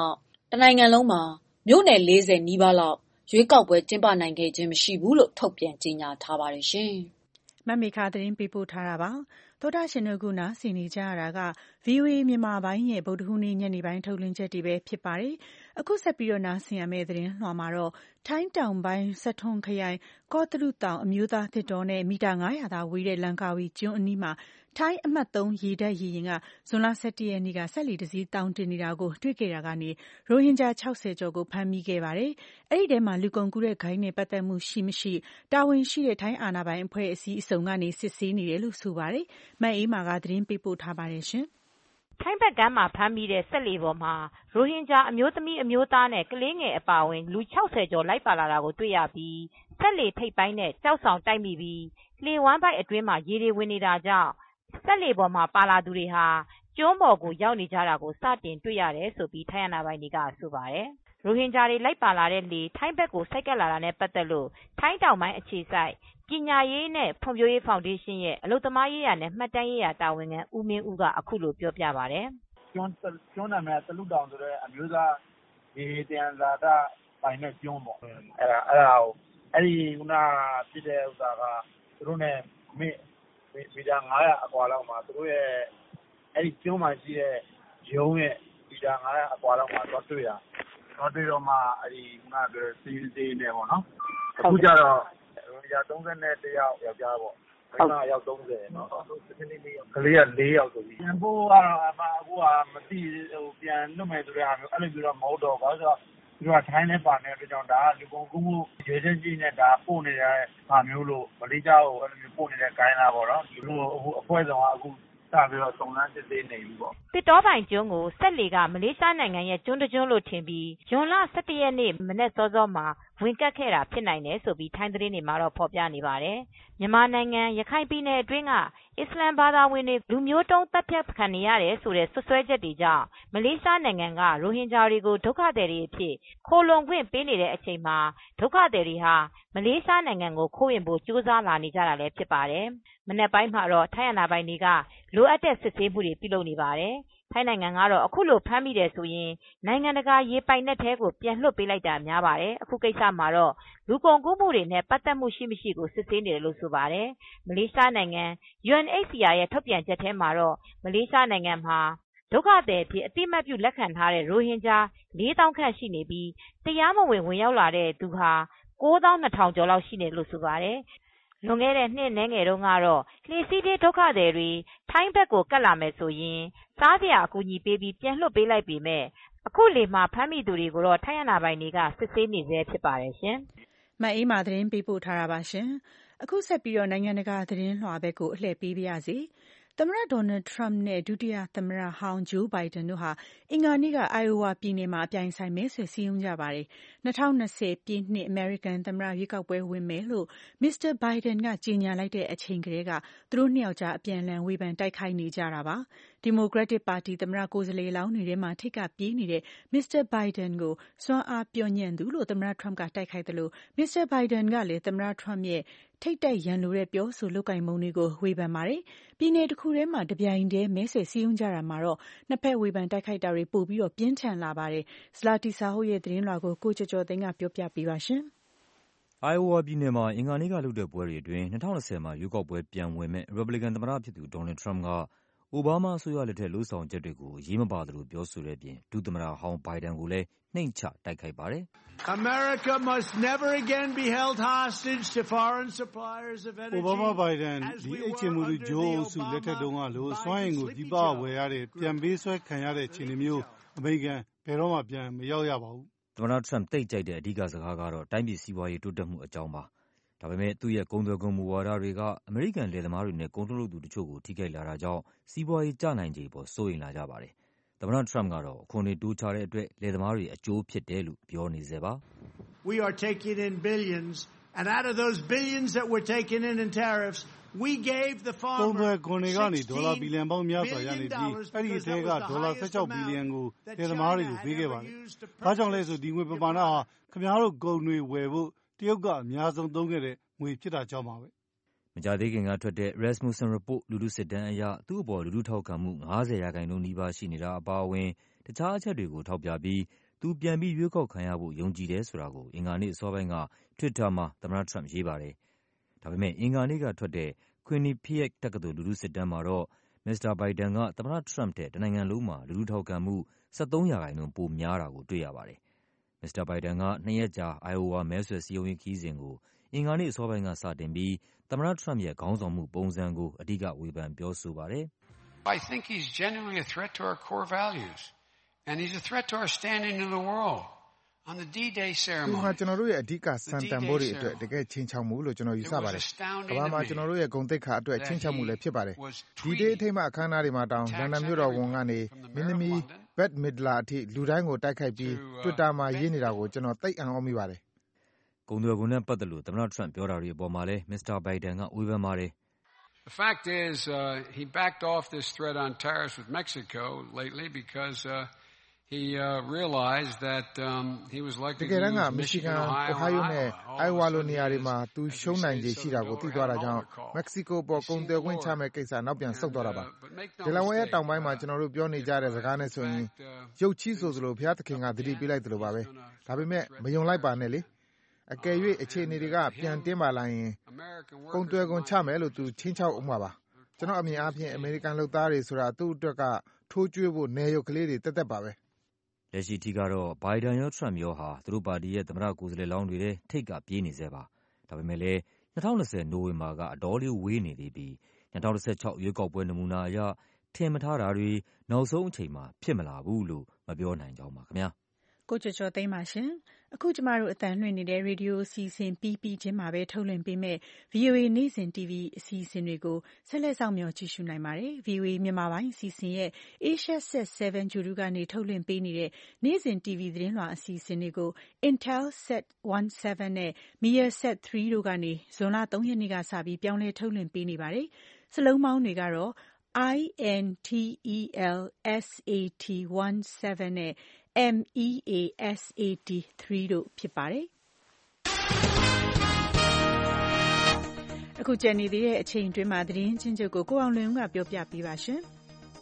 S8: တနိုင်ငံလုံးမှာမြို့နယ်လေးဆယ်နီးပါးလောက်ရွေးကောက်ပွဲကျင်းပနိုင်ခဲ့ခြင်းမရှိဘူးလို့ထုတ်ပြန်ကြေညာထားပါတယ်ရှင်
S1: ။မမေခသတင်းပေးပို့ထားတာပါ။သောတာရှင်တို့ကနားဆင်နေကြရတာက ဗွီအိုအေ မြန်မာပိုင်းရဲ့ဗုဒ္ဓဟူးနေ့ညနေပိုင်းထုတ်လွှင့်ချက်တွေပဲဖြစ်ပါတယ်။အခုဆက်ပြီးတော့နားဆင်ရမယ့်သတင်းလွှာမှာတော့ထိုင်းတောင်ပိုင်းစထွန်ခရိုင်ကော့တရုတောင်အမျိုးသားသစ်တောနဲ့မီတာငါးရာသာဝေးတဲ့လန်ကာဝီကျွန်းအနီးမှာထိုင်းအမှတ်သုံးရေတပ်ရေယာဉ်ကဇွန်လ၁၁ရက်နေ့ကစက်လှေတစ်စီးတောင်တင်နေတာကိုတွေ့ခဲ့တာကနေရိုဟင်ဂျာ၆၀ကျော်ကိုဖမ်းမိခဲ့ပါတယ်။အဲဒီထဲမှာလူကုန်ကူးတဲ့ဂိုဏ်းနဲ့ပတ်သက်မှုရှိမရှိတာဝန်ရှိတဲ့ထိုင်းအာဏာပိုင်အဖွဲ့အစည်းအစုံကနေစစ်ဆေးနေတယ်လို့ဆိုပါတယ်။မအေးမာကသတင်းပေးပို့ထားပါတယ်ရှင်
S11: ။ထိုင်းဘက်ကမ်းမှာဖမ်းမိတဲ့စက်လှေပေါ်မှာရိုဟင်ဂျာအမျိုးသမီးအမျိုးသားနဲ့ကလေးငယ်အပါအဝင်လူ၆၀ကျော်လိုက်ပါလာတာကိုတွေ့ရပြီးစက်လှေထိပ်ပိုင်းနဲ့ကျောက်ဆောင်တိုက်မိပြီးလှေဝမ်းပိုက်အတွင်းမှာရေတွေဝင်နေတာကြောင့်စက်လှေပေါ်မှာပါလာသူတွေဟာကျွန်းပေါ်ကိုရောက်နေကြတာကိုစတင်တွေ့ရတယ်လို့ထိုင်းအာဏာပိုင်တွေကဆိုပါတယ်။ရိုဟင်ဂျာတွေလိုက်ပါလာတဲ့လှေထိုင်းဘက်ကိုဆိုက်ကပ်လာတာနဲ့ပတ်သက်လို့ထိုင်းတောင်ပိုင်းအခြေစိုက်ပညာရေးနဲ့ဖွံ့ဖြိုးရေးဖောင်ဒေးရှင်းရဲ့အလုပ်သမားရေးရာနဲ့မှတ်တမ်းရေးရာတာဝန်ခံဦးမင်းဦးကအခုလိုပြောပြပါတယ်
S12: ။ကျွန်းကျွန်းနာမည်တလူတောင်ဆိုတဲ့အမျိုးသားဒီတန်ဇာတပိုင်နဲ့ကျွန်းပေါ့။အဲ့ဒါအဲ့ဒါကိုအဲ့ဒီခုနဖြစ်တဲ့ဥစ္စာကသူတို့နဲ့မိမီတာငါးရာအကွာလောက်မှာသူတို့ရဲ့အဲ့ဒီကျွန်းမှာရှိတဲ့ရုံးရဲ့မီတာငါးရာအကွာလောက်မှာတော့တွေ့ရတော့တွေ့တော့မှအဲ့ဒီခုနကစီးစီးနေပေါ့နော်အခုကျတော့ရိုဟင်ဂျာ၃၁ယောက်ယောက်ျားပေါ့ဟုတ်ကဲ့ယောက်၃၀နော်ကလေးက၄ယောက်ဆိုပြီးပြန်ဖို့ကတော့အမအခုကမသိဟိုပြန်လွတ်မယ်ဆိုတဲ့ဟာမျိုးအဲ့လိုမျိုးတော့မဟုတ်တော့ဘာလို့ဆိုတော့သူကထိုင်းနဲ့ပါနေတဲ့အတွက်ကြောင့်ဒါကလူကုန်ကူးမှုရွေးချက်ကြီးနဲ့ဒါပို့နေတဲ့ဟာမျိုးလို့မလေးရှားကိုအဲ့လိုမျိုးပို့နေတဲ့ဂိုင်းလားပေါ့နော်ဒီလိုအခုအဖွဲ့ဆောင်ကအခုစပြီးတော့စုံစမ်းစစ်ဆေးနေပြီပေါ့
S11: တစ်တောပိုင်ကျွန်းကိုစက်လှေကမလေးရှားနိုင်ငံရဲ့ကျွန်းတကျွန်းလို့ထင်ပြီးဇွန်လ၁၁ရက်နေ့မနက်စောစောမှာဝင်ကပ်ခဲ့တာဖြစ်နိုင်တယ်ဆိုပြီးထိုင်းသတင်းတွေမှာတော့ဖော်ပြနေပါတယ်မြန်မာနိုင်ငံရခိုင်ပြည်နယ်အတွင်းကအစ္စလမ်ဘာသာဝင်တွေလူမျိုးတုံးတပ်ဖြတ်ခံနေရတယ်ဆိုတဲ့ဆွဆွဲချက်တွေကြောင့်မလေးရှားနိုင်ငံကရိုဟင်ဂျာတွေကိုဒုက္ခသည်တွေအဖြစ်ခိုလုံခွင့်ပေးနေတဲ့အချိန်မှာဒုက္ခသည်တွေဟာမလေးရှားနိုင်ငံကိုခိုးဝင်ဖို့ကြိုးစားလာနေကြတာလည်းဖြစ်ပါတယ်မနက်ပိုင်းမှာတော့ထိုင်းအာဏာပိုင်တွေကလိုအပ်တဲ့စစ်ဆေးမှုတွေပြုလုပ်နေပါတယ်ထိုင်းနိုင်ငံကတော့အခုလိုဖမ်းမိတယ်ဆိုရင်နိုင်ငံတကာရေပိုင်နက်ထဲကိုပြန်လွှတ်ပေးလိုက်တာများပါတယ်အခုကိစ္စမှာတော့လူကုန်ကူးမှုတွေနဲ့ပတ်သက်မှုရှိမရှိကိုစစ်ဆေးနေတယ်လို့ဆိုပါတယ်မလေးရှားနိုင်ငံ ယူအန်အိတ်စီအာရဲ့ထုတ်ပြန်ချက်ထဲမှာတော့မလေးရှားနိုင်ငံမှာဒုက္ခသည်အဖြစ်အတိအမှတ်ပြုလက်ခံထားတဲ့ရိုဟင်ဂျာလေးသောင်းခန့်ရှိနေပြီးတရားမဝင်ဝင်ရောက်လာတဲ့သူဟာကိုးသောင်းနှစ်ထောင်ကျော်လောက်ရှိနေလို့ဆိုပါတယ်လွန်ခဲ့တဲ့နှစ်နှဲငယ်တုန်းကတော့လှေစီးပြေးဒုက္ခသည်တွေထိုင်းဘက်ကိုကပ်လာမယ်ဆိုရင်စားစရာအကူအညီပေးပြီးပြန်လွှတ်ပေးလိုက်ပေမဲ့အခုလေမှာဖမ်းမိသူတွေကိုတော့ထိုင်းအာဏာပိုင်တွေကစစ်ဆေးနေဆဲဖြစ်ပါတယ်ရှင်
S1: ။မအေးမာသတင်းပေးပို့ထားတာပါရှင်။အခုဆက်ပြီးတော့နိုင်ငံတကာသတင်းလွှာဘက်ကိုအလှည့်ပေးပါရစေ။သမ္မတဒေါ်နယ်ထရမ့်နဲ့ဒုတိယသမ္မတဟောင်းဂျိုးဘိုင်ဒန်တို့ဟာအင်္ဂါနေ့ကအိုင်အိုဝါပြည်နယ်မှာအပြိုင်ဆိုင်မဲဆွယ်စည်းရုံးကြပါတယ်။၂၀၂၀ပြည့်နှစ်အမေရိကန်သမ္မတရွေးကောက်ပွဲဝင်မယ်လို့မစ္စတာဘိုင်ဒန်ကကြေညာလိုက်တဲ့အချိန်ကတည်းကသူတို့နှစ်ယောက်ကြားအပြန်အလှန်ဝေဖန်တိုက်ခိုက်နေကြတာပါ။ဒီမိုကရက်တစ်ပါတီသမ္မတကိုယ်စားလှယ်လောင်းတွေထဲမှာထိပ်ကပြေးနေတဲ့မစ္စတာဘိုင်ဒန်ကိုစွမ်းအားပျော့ညံ့သူလို့သမ္မတထရမ့်ကတိုက်ခိုက်သလိုမစ္စတာဘိုင်ဒန်ကလည်းသမ္မတထရမ့်ရဲ့ထိပ်တိုက်ရန်လိုတဲ့ပြောဆိုလုပ်ကိုင်ပုံတွေကိုဝေဖန်ပါတယ်။ပြည်နယ်တစ်ခုထဲမှာတပြိုင်တည်းမဲဆွယ်စည်းရုံးကြတာမှာတော့နှစ်ဖက်ဝေဖန်တိုက်ခိုက်တာတွေပိုပြီးတော့ပြင်းထန်လာပါတယ်။ဇလာတီစာဟုတ်ရဲ့သတင်းလွှာကိုကိုကျော်ကျော်သိန်းကပြောပြပေးပါရှင်
S13: ။အိုင်အိုဝါပြည်နယ်မှာအင်္ဂါနေ့ကလုပ်တဲ့ပွဲတွေအတွင်း၂၀၂၀မှာရွေးကောက်ပွဲပြန်ဝင်မဲ့ရီပတ်ဘလီကန်သမ္မတဖြစ်သူဒေါ်နယ်ထရမ့်ကအိုဘားမားအစိုးရလက်ထက်လုပ်ဆောင်ချက်တွေကိုအရေးမပါသလိုပြောဆိုတဲ့အပြင်ဒုသမ္မတဟောင်းဘိုင်ဒန်ကိုလည်းနှိမ်ချတိုက်ခိုက်ပါတယ်။
S14: America must never again be held hostage to foreign suppliers of energy.
S15: Obama Biden ဒီအချိန်မူလူဂျိုးအုပ်စုလက်ထက်တုန်းကလို့စွမ်းအင်ကိုဒီပဝယ်ရတဲ့ပြန်ပေးဆွဲခံရတဲ့အခြေအနေမျိုးအမေရိကန်ဘယ်တော့မှပြန်မရောက်ရပါဘူး
S13: ။သမ္မတထရမ့်တိတ်ကြိုက်တဲ့အဓိကစကားကတော့တိုင်းပြည်စီးပွားရေးတိုးတက်မှုအကြောင်းပါ။ဒါပေမဲ့သူ့ရဲ့ကုန်သွယ်ကုန်မူဝါဒတွေကအမေရိကန်လယ်သမားတွေနဲ့ကုန်ထုတ်လုပ်သူတချို့ကိုထိခိုက်လာတာကြောင့်စီးပွားရေးကျနိုင်ခြေပေါ်စိုးရိမ်လာကြပါတယ်။သမ္မတထရမ့်ကတော့အခွန်တွေတိုးချတဲ့အတွက်လယ်သမားတွေအကျိုးဖြစ်တယ်လို့ပြောနေစေပါ
S14: ။ We are taking in billions and out of those billions that were taken in in tariffs we gave the farmers
S15: ကုန်သွယ်ခွန်တွေကနေဒေါ်လာဘီလီယံပေါင်းများစွာရနေပြီးအဲ့ဒီအထဲကဒေါ်လာ၁၆ဘီလီယံကိုလယ်သမားတွေကိုပေးခဲ့ပါတယ်။ဘာကြောင့်လဲဆိုဒီငွေပမာဏဟာခင်ဗျားတို့ကုန်တွေဝယ်ဖို့တရုတ်ကအများဆုံးသုံးခဲ့တဲ့ငွေဖြစ်တာကြောင့်ပါပဲ
S13: ။မကြာသေးခင်ကထွက်တဲ့ Rasmussen Report လူထုစစ်တမ်းအရသူ့အပေါ်လူထုထောက်ခံမှု၅၀ရာခိုင်နှုန်းနီးပါးရှိနေတာအပါအဝင်တခြားအချက်တွေကိုထောက်ပြပြီးသူသူပြန်ပြီးရွေးကောက်ခံရဖို့ယုံကြည်တယ်ဆိုတာကိုအင်္ဂါနေ့အစောပိုင်းက Twitter မှာသမ္မတ Trump ရေးပါတယ်။ ဒါပေမဲ့အင်္ဂါနေ့ကထွက်တဲ့ Quinnipiac တက္ကသိုလ်လူထုစစ်တမ်းမှာတော့ မစ္စတာဘိုင်ဒန်က သမ္မတ Trump ထက် တနိုင်ငံလုံးမှာ လူထုထောက်ခံမှု ၁၃ ရာခိုင်နှုန်းပိုများတာကို တွေ့ရပါတယ်။ မစ္စတာဘိုင်ဒန်က နှစ်ရက်ကြာ Iowa မဲဆွယ်စည်းရုံးရေးခရီးစဉ်ကို အင်္ဂါနေ့အစောပိုင်းကစတင်ပြီး သမ္မတ Trump ရဲ့ခေါင်းဆောင်မှုပုံစံကို အဓိကဝေဖန်ပြောဆိုပါတယ်။
S16: I think he's genuinely a threat to our core values and he's a threat to our standing in the world. On the D-Day ceremony.
S17: သူဟာကျွန်တော်တို့ရဲ့အဓိကစံတန်ဖိုးတွေအတွက်တကယ်ချင်းချောက်မှုလို့ကျွန်တော်ယူဆပါတယ်။ကမ္ဘာမှာကျွန်တော်တို့ရဲ့ဂုဏ်သိက္ခာအတွက်ချင်းချောက်မှုလည်းဖြစ်ပါတယ်။ D-Day အထိမ်းအမှတ်အခမ်းအနားတွေမှာတောင်လန်ဒန်မြို့တော်ဝန်ကနေမင်းသမီး Bette Midler အထိလူတိုင်းကိုတိုက်ခိုက်ပြီး Twitter မှာရေးနေတာကိုကျွန်တော်သိပ်အံ့ဩမိပါတယ်
S13: ။ကုန်သွယ်ခွန်နဲ့ပတ်သက်လို့သမ္မတ Trump ပြောတာတွေအပေါ်မှာလည်းမစ္စတာဘိုင်ဒန်ကဝေဖန်ပါတယ်။
S16: The fact is uh, he backed off this threat on tariffs with Mexico lately because uh, he uh, realized that um, he was likely to lose Michigan,
S17: Ohio နဲ့ Iowa လိုနေရာတွေမှာသူရှုံးနိုင်ခြေရှိတာကိုသိသွားတာကြောင့် Mexico ပေါ်ကုန်သွယ်ခွင့်ချမဲ့ကိစ္စနောက်ပြန်ဆုတ်သွားတာပါ။ Delaware ရဲ့တောင်ပိုင်းမှာကျွန်တော်တို့ပြောနေကြတဲ့စကားနဲ့ဆိုရင်ရုပ်ချီးဆိုသလိုဘုရားသခင်ကသတိပေးလိုက်သလိုပါပဲ။ဒါပေမဲ့မယုံလိုက်ပါနဲ့လေ။အကယ်၍အခြေအနေတွေကပြန်တင်းပါလာရင်ကုန်သွယ်ခွန်ချမယ်လို့သူချင်းချောက်အောင်ပါပါ။ကျွန်တော်အမြင်အားဖြင့်အမေရိကန်လုပ်သားတွေဆိုတာသူ့အတွက်ကထိုးကျွေးဖို့နေရုပ်ကလေးတွေတက်တက်ပါပဲ
S13: ။လက်ရှိထိကတော့ဘိုင်ဒန်ရော Trump ရောဟာသူတို့ပါတီရဲ့သမ္မတကိုယ်စားလှယ်လောင်းတွေထဲထိပ်ကပြေးနေဆဲပါ။ဒါပေမဲ့လည်း၂၀၂၀နိုဝင်ဘာကအတော်လေးဝေးနေသေးပြီး၂၀၁၆ရွေးကောက်ပွဲနမူနာအရထင်မထားတာတွေနောက်ဆုံးအချိန်မှာဖြစ်မလာဘူးလို့မပြောနိုင်ကြောင်းပါခင်ဗျာ
S1: ။ကိုကျော်ကျော်သိန်းပါရှင်။အခုကျမတို့အသံလွှင့်နေတဲ့ရေဒီယိုအစီအစဉ်ပြီးပြီးချင်းမှာပဲထုတ်လွှင့်ပေးမဲ့ ဗွီအိုအေ နေ့စဉ် တီဗီ အစီအစဉ်တွေကိုဆက်လက်စောင့်မျှော်ကြည့်ရှုနိုင်ပါတယ်။ ဗွီအိုအေမြန်မာပိုင်းအစီအစဉ်ရဲ့ Asia Set 7 ဂြိုဟ်တုကနေထုတ်လွှင့်ပေးနေတဲ့နေ့စဉ် တီဗီသတင်းလွှာအစီအစဉ်တွေကို Intelsat 17နဲ့ Measat 3တို့ကနေဇွန်လ၃ရက်နေ့ကစပြီးပြောင်းလဲထုတ်လွှင့်ပေးနေပါတယ်။စလုံးပေါင်းတွေကတော့ I N T E L S A T 17နဲ့ M E A S A T 3တို့ဖြစ်ပါတယ်။အခုကျန်နေသေးတဲ့အချိန်အတွင်းမှာသတင်းချင်းချုပ်ကိုကိုအောင်လွင်ဦးကပြောပြပေးပါရှင်
S2: ။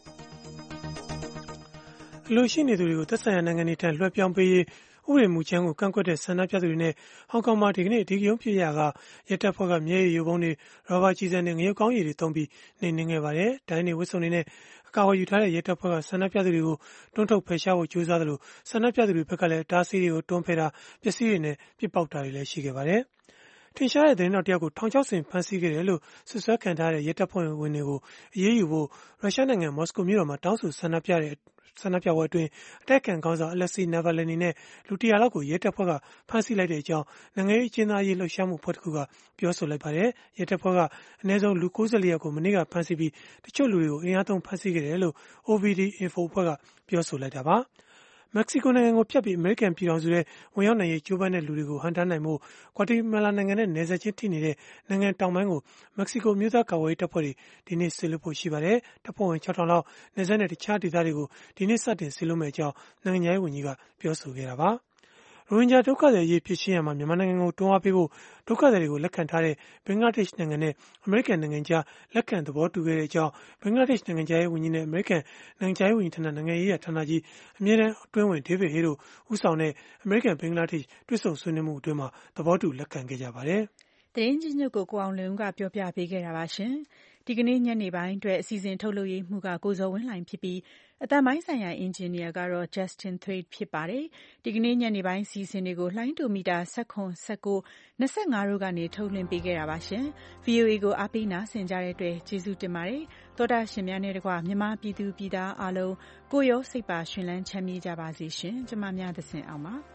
S2: အလို့ရှိနေသူတွေကိုသက်ဆိုင်ရာနိုင်ငံတွေထံလွှဲပြောင်းပေးရေးဥပဒေမူကြမ်းကိုကန့်ကွက်တဲ့ဆန္ဒပြသူတွေနဲ့ဟောင်ကောင်မှာဒီကနေ့အဓိကရုဏ်းဖြစ်ရာကရဲတပ်ဖွဲ့ကမျက်ရည်ယိုဗုံးတွေရောဘာကျည်ဆံတွေငရုတ်ကောင်းရည်တွေသုံးပြီးနှိမ်နင်းခဲ့ပါတယ်။ဒိုင်းတွေဝစ်စုံတွေနဲ့အကာအကွယ်ယူထားတဲ့ရဲတပ်ဖွဲ့ကဆန္ဒပြသူတွေကိုတွန်းထုတ်ဖယ်ရှားဖို့ကြိုးစားသလိုဆန္ဒပြသူတွေဘက်ကလည်းတားဆီးတွေကိုတွန်းဖယ်တာပစ္စည်းတွေနဲ့ပစ်ပေါက်တာတွေလည်းရှိခဲ့ပါတယ်။ထင်ရှားတဲ့သတင်းတော်တယောက်ကိုထောင်ချောက်ဆင်ဖမ်းဆီးခဲ့တယ်လို့ဆွဆွဲခံထားတဲ့ရဲတပ်ဖွဲ့ဝင်တွေကိုအရေးယူဖို့ရုရှားနိုင်ငံမော်စကိုမြို့တော်မှာတောင်းဆိုဆန္ဒပြတဲ့ဆန္ဒပြပွဲအတွင်းအတိုက်အခံခေါင်းဆောင် Alexei Navalny နဲ့လူတရာလောက်ကိုရဲတပ်ဖွဲ့ကဖမ်းဆီးလိုက်တဲ့အကြောင်းနိုင်ငံရေးအကျဉ်းသားရေးလှုပ်ရှားမှုဖွဲ့တစ်ခုကပြောဆိုလိုက်ပါတယ်။ရဲတပ်ဖွဲ့ကအနည်းဆုံးလူ၉၄ယောက်ကိုမနေ့ကဖမ်းဆီးပြီးတချို့လူတွေကိုအင်အားသုံးဖမ်းဆီးခဲ့တယ်လို့ O V D Info အဖွဲ့ကပြောဆိုလိုက်တာပါ။မက္ကဆီကိုနိုင်ငံကိုဖြတ်ပြီးအမေရိကန်ပြည်ထောင်စုထဲဝင်ရောက်နိုင်ရေးကြိုးပမ်းတဲ့လူတွေကိုဟန့်တားနိုင်ဖို့ဂွါတီမာလာနိုင်ငံနဲ့နယ်စပ်ချင်းထိနေတဲ့နိုင်ငံတောင်ပိုင်းကိုမက္ကဆီကိုမြို့သားကာကွယ်ရေးတပ်ဖွဲ့တွေဒီနေ့ဆေလွှတ်ဖို့ရှိပါတယ်။တပ်ဖွဲ့ဝင်ခြောက်ထောင်လောက်နယ်စပ်နဲ့တခြားဒေသတွေကိုဒီနေ့စတင်ဆေလွှတ်မယ့်အကြောင်းနိုင်ငံခြားရေးဝန်ကြီးကပြောဆိုခဲ့တာပါ။ရိုဟင်ဂျာဒုက္ခသည်အရေးဖြေရှင်းရမှာမြန်မာနိုင်ငံကိုတွန်းအားပေးဖို့ဒုက္ခသည်တွေကိုလက်ခံထားတဲ့ဘင်္ဂလားဒေ့ရှ်နိုင်ငံနဲ့အမေရိကန်နိုင်ငံကြားလက်ခံသဘောတူခဲ့တဲ့အကြောင်းဘင်္ဂလားဒေ့ရှ်နိုင်ငံခြားရေးဝန်ကြီးနဲ့အမေရိကန်နိုင်ငံခြားရေးဝန်ကြီးဌာနနိုင်ငံရေးရာဌာနကြီးအမြဲတမ်းအတွင်းဝင်ဒေးဗစ်ဟေးတို့ဦးဆောင်တဲ့အမေရိကန်ဘင်္ဂလားဒေ့ရှ်တွဲဆုံဆွေးနွေးမှုအတွင်းမှာသဘောတူလက်ခံခဲ့ကြပါတယ်
S1: ။သတင်းချင်းချုပ်ကိုကိုအောင်လွင်ဦးကပြောပြပေးခဲ့တာပါရှင်။ဒီကနေ့ညနေပိုင်းအတွက်အစီအစဉ်ထုတ်လုပ်ရေးမှူးကကိုဇော်ဝင်းလှိုင်ဖြစ်ပြီးအသံပိုင်းဆိုင်ရာအင်ဂျင်နီယာကတော့ Justin Thwaites ဖြစ်ပါတယ်။ဒီကနေ့ညနေပိုင်းစီစဉ်တွေကိုလှိုင်းတူမီတာ၁၇ ၁၉ ၂၅တို့ကနေထုတ်လွှင့်ပေးခဲ့တာပါရှင်။ V O A ကိုအားပေးနားဆင်ကြတဲ့အတွက်ကျေးဇူးတင်ပါတယ်။သောတာရှင်များနဲ့တကွမြန်မာပြည်သူပြည်သားအားလုံးကိုရောစိတ်ပါရှင်လန်းချမ်းမြေ့ကြပါစေရှင်။ကျမများသစဉ်အောင်ပါ။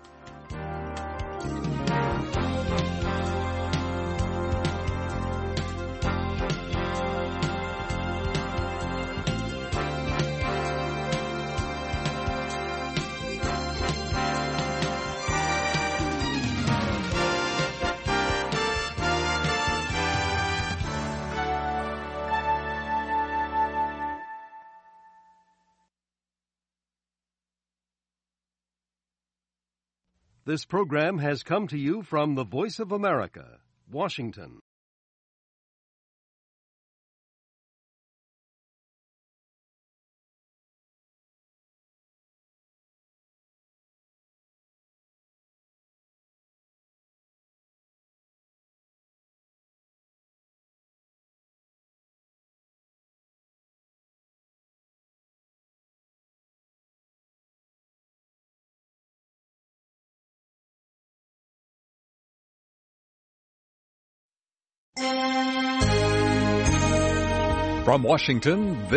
S18: This program has come to you from the Voice of America, Washington. From Washington,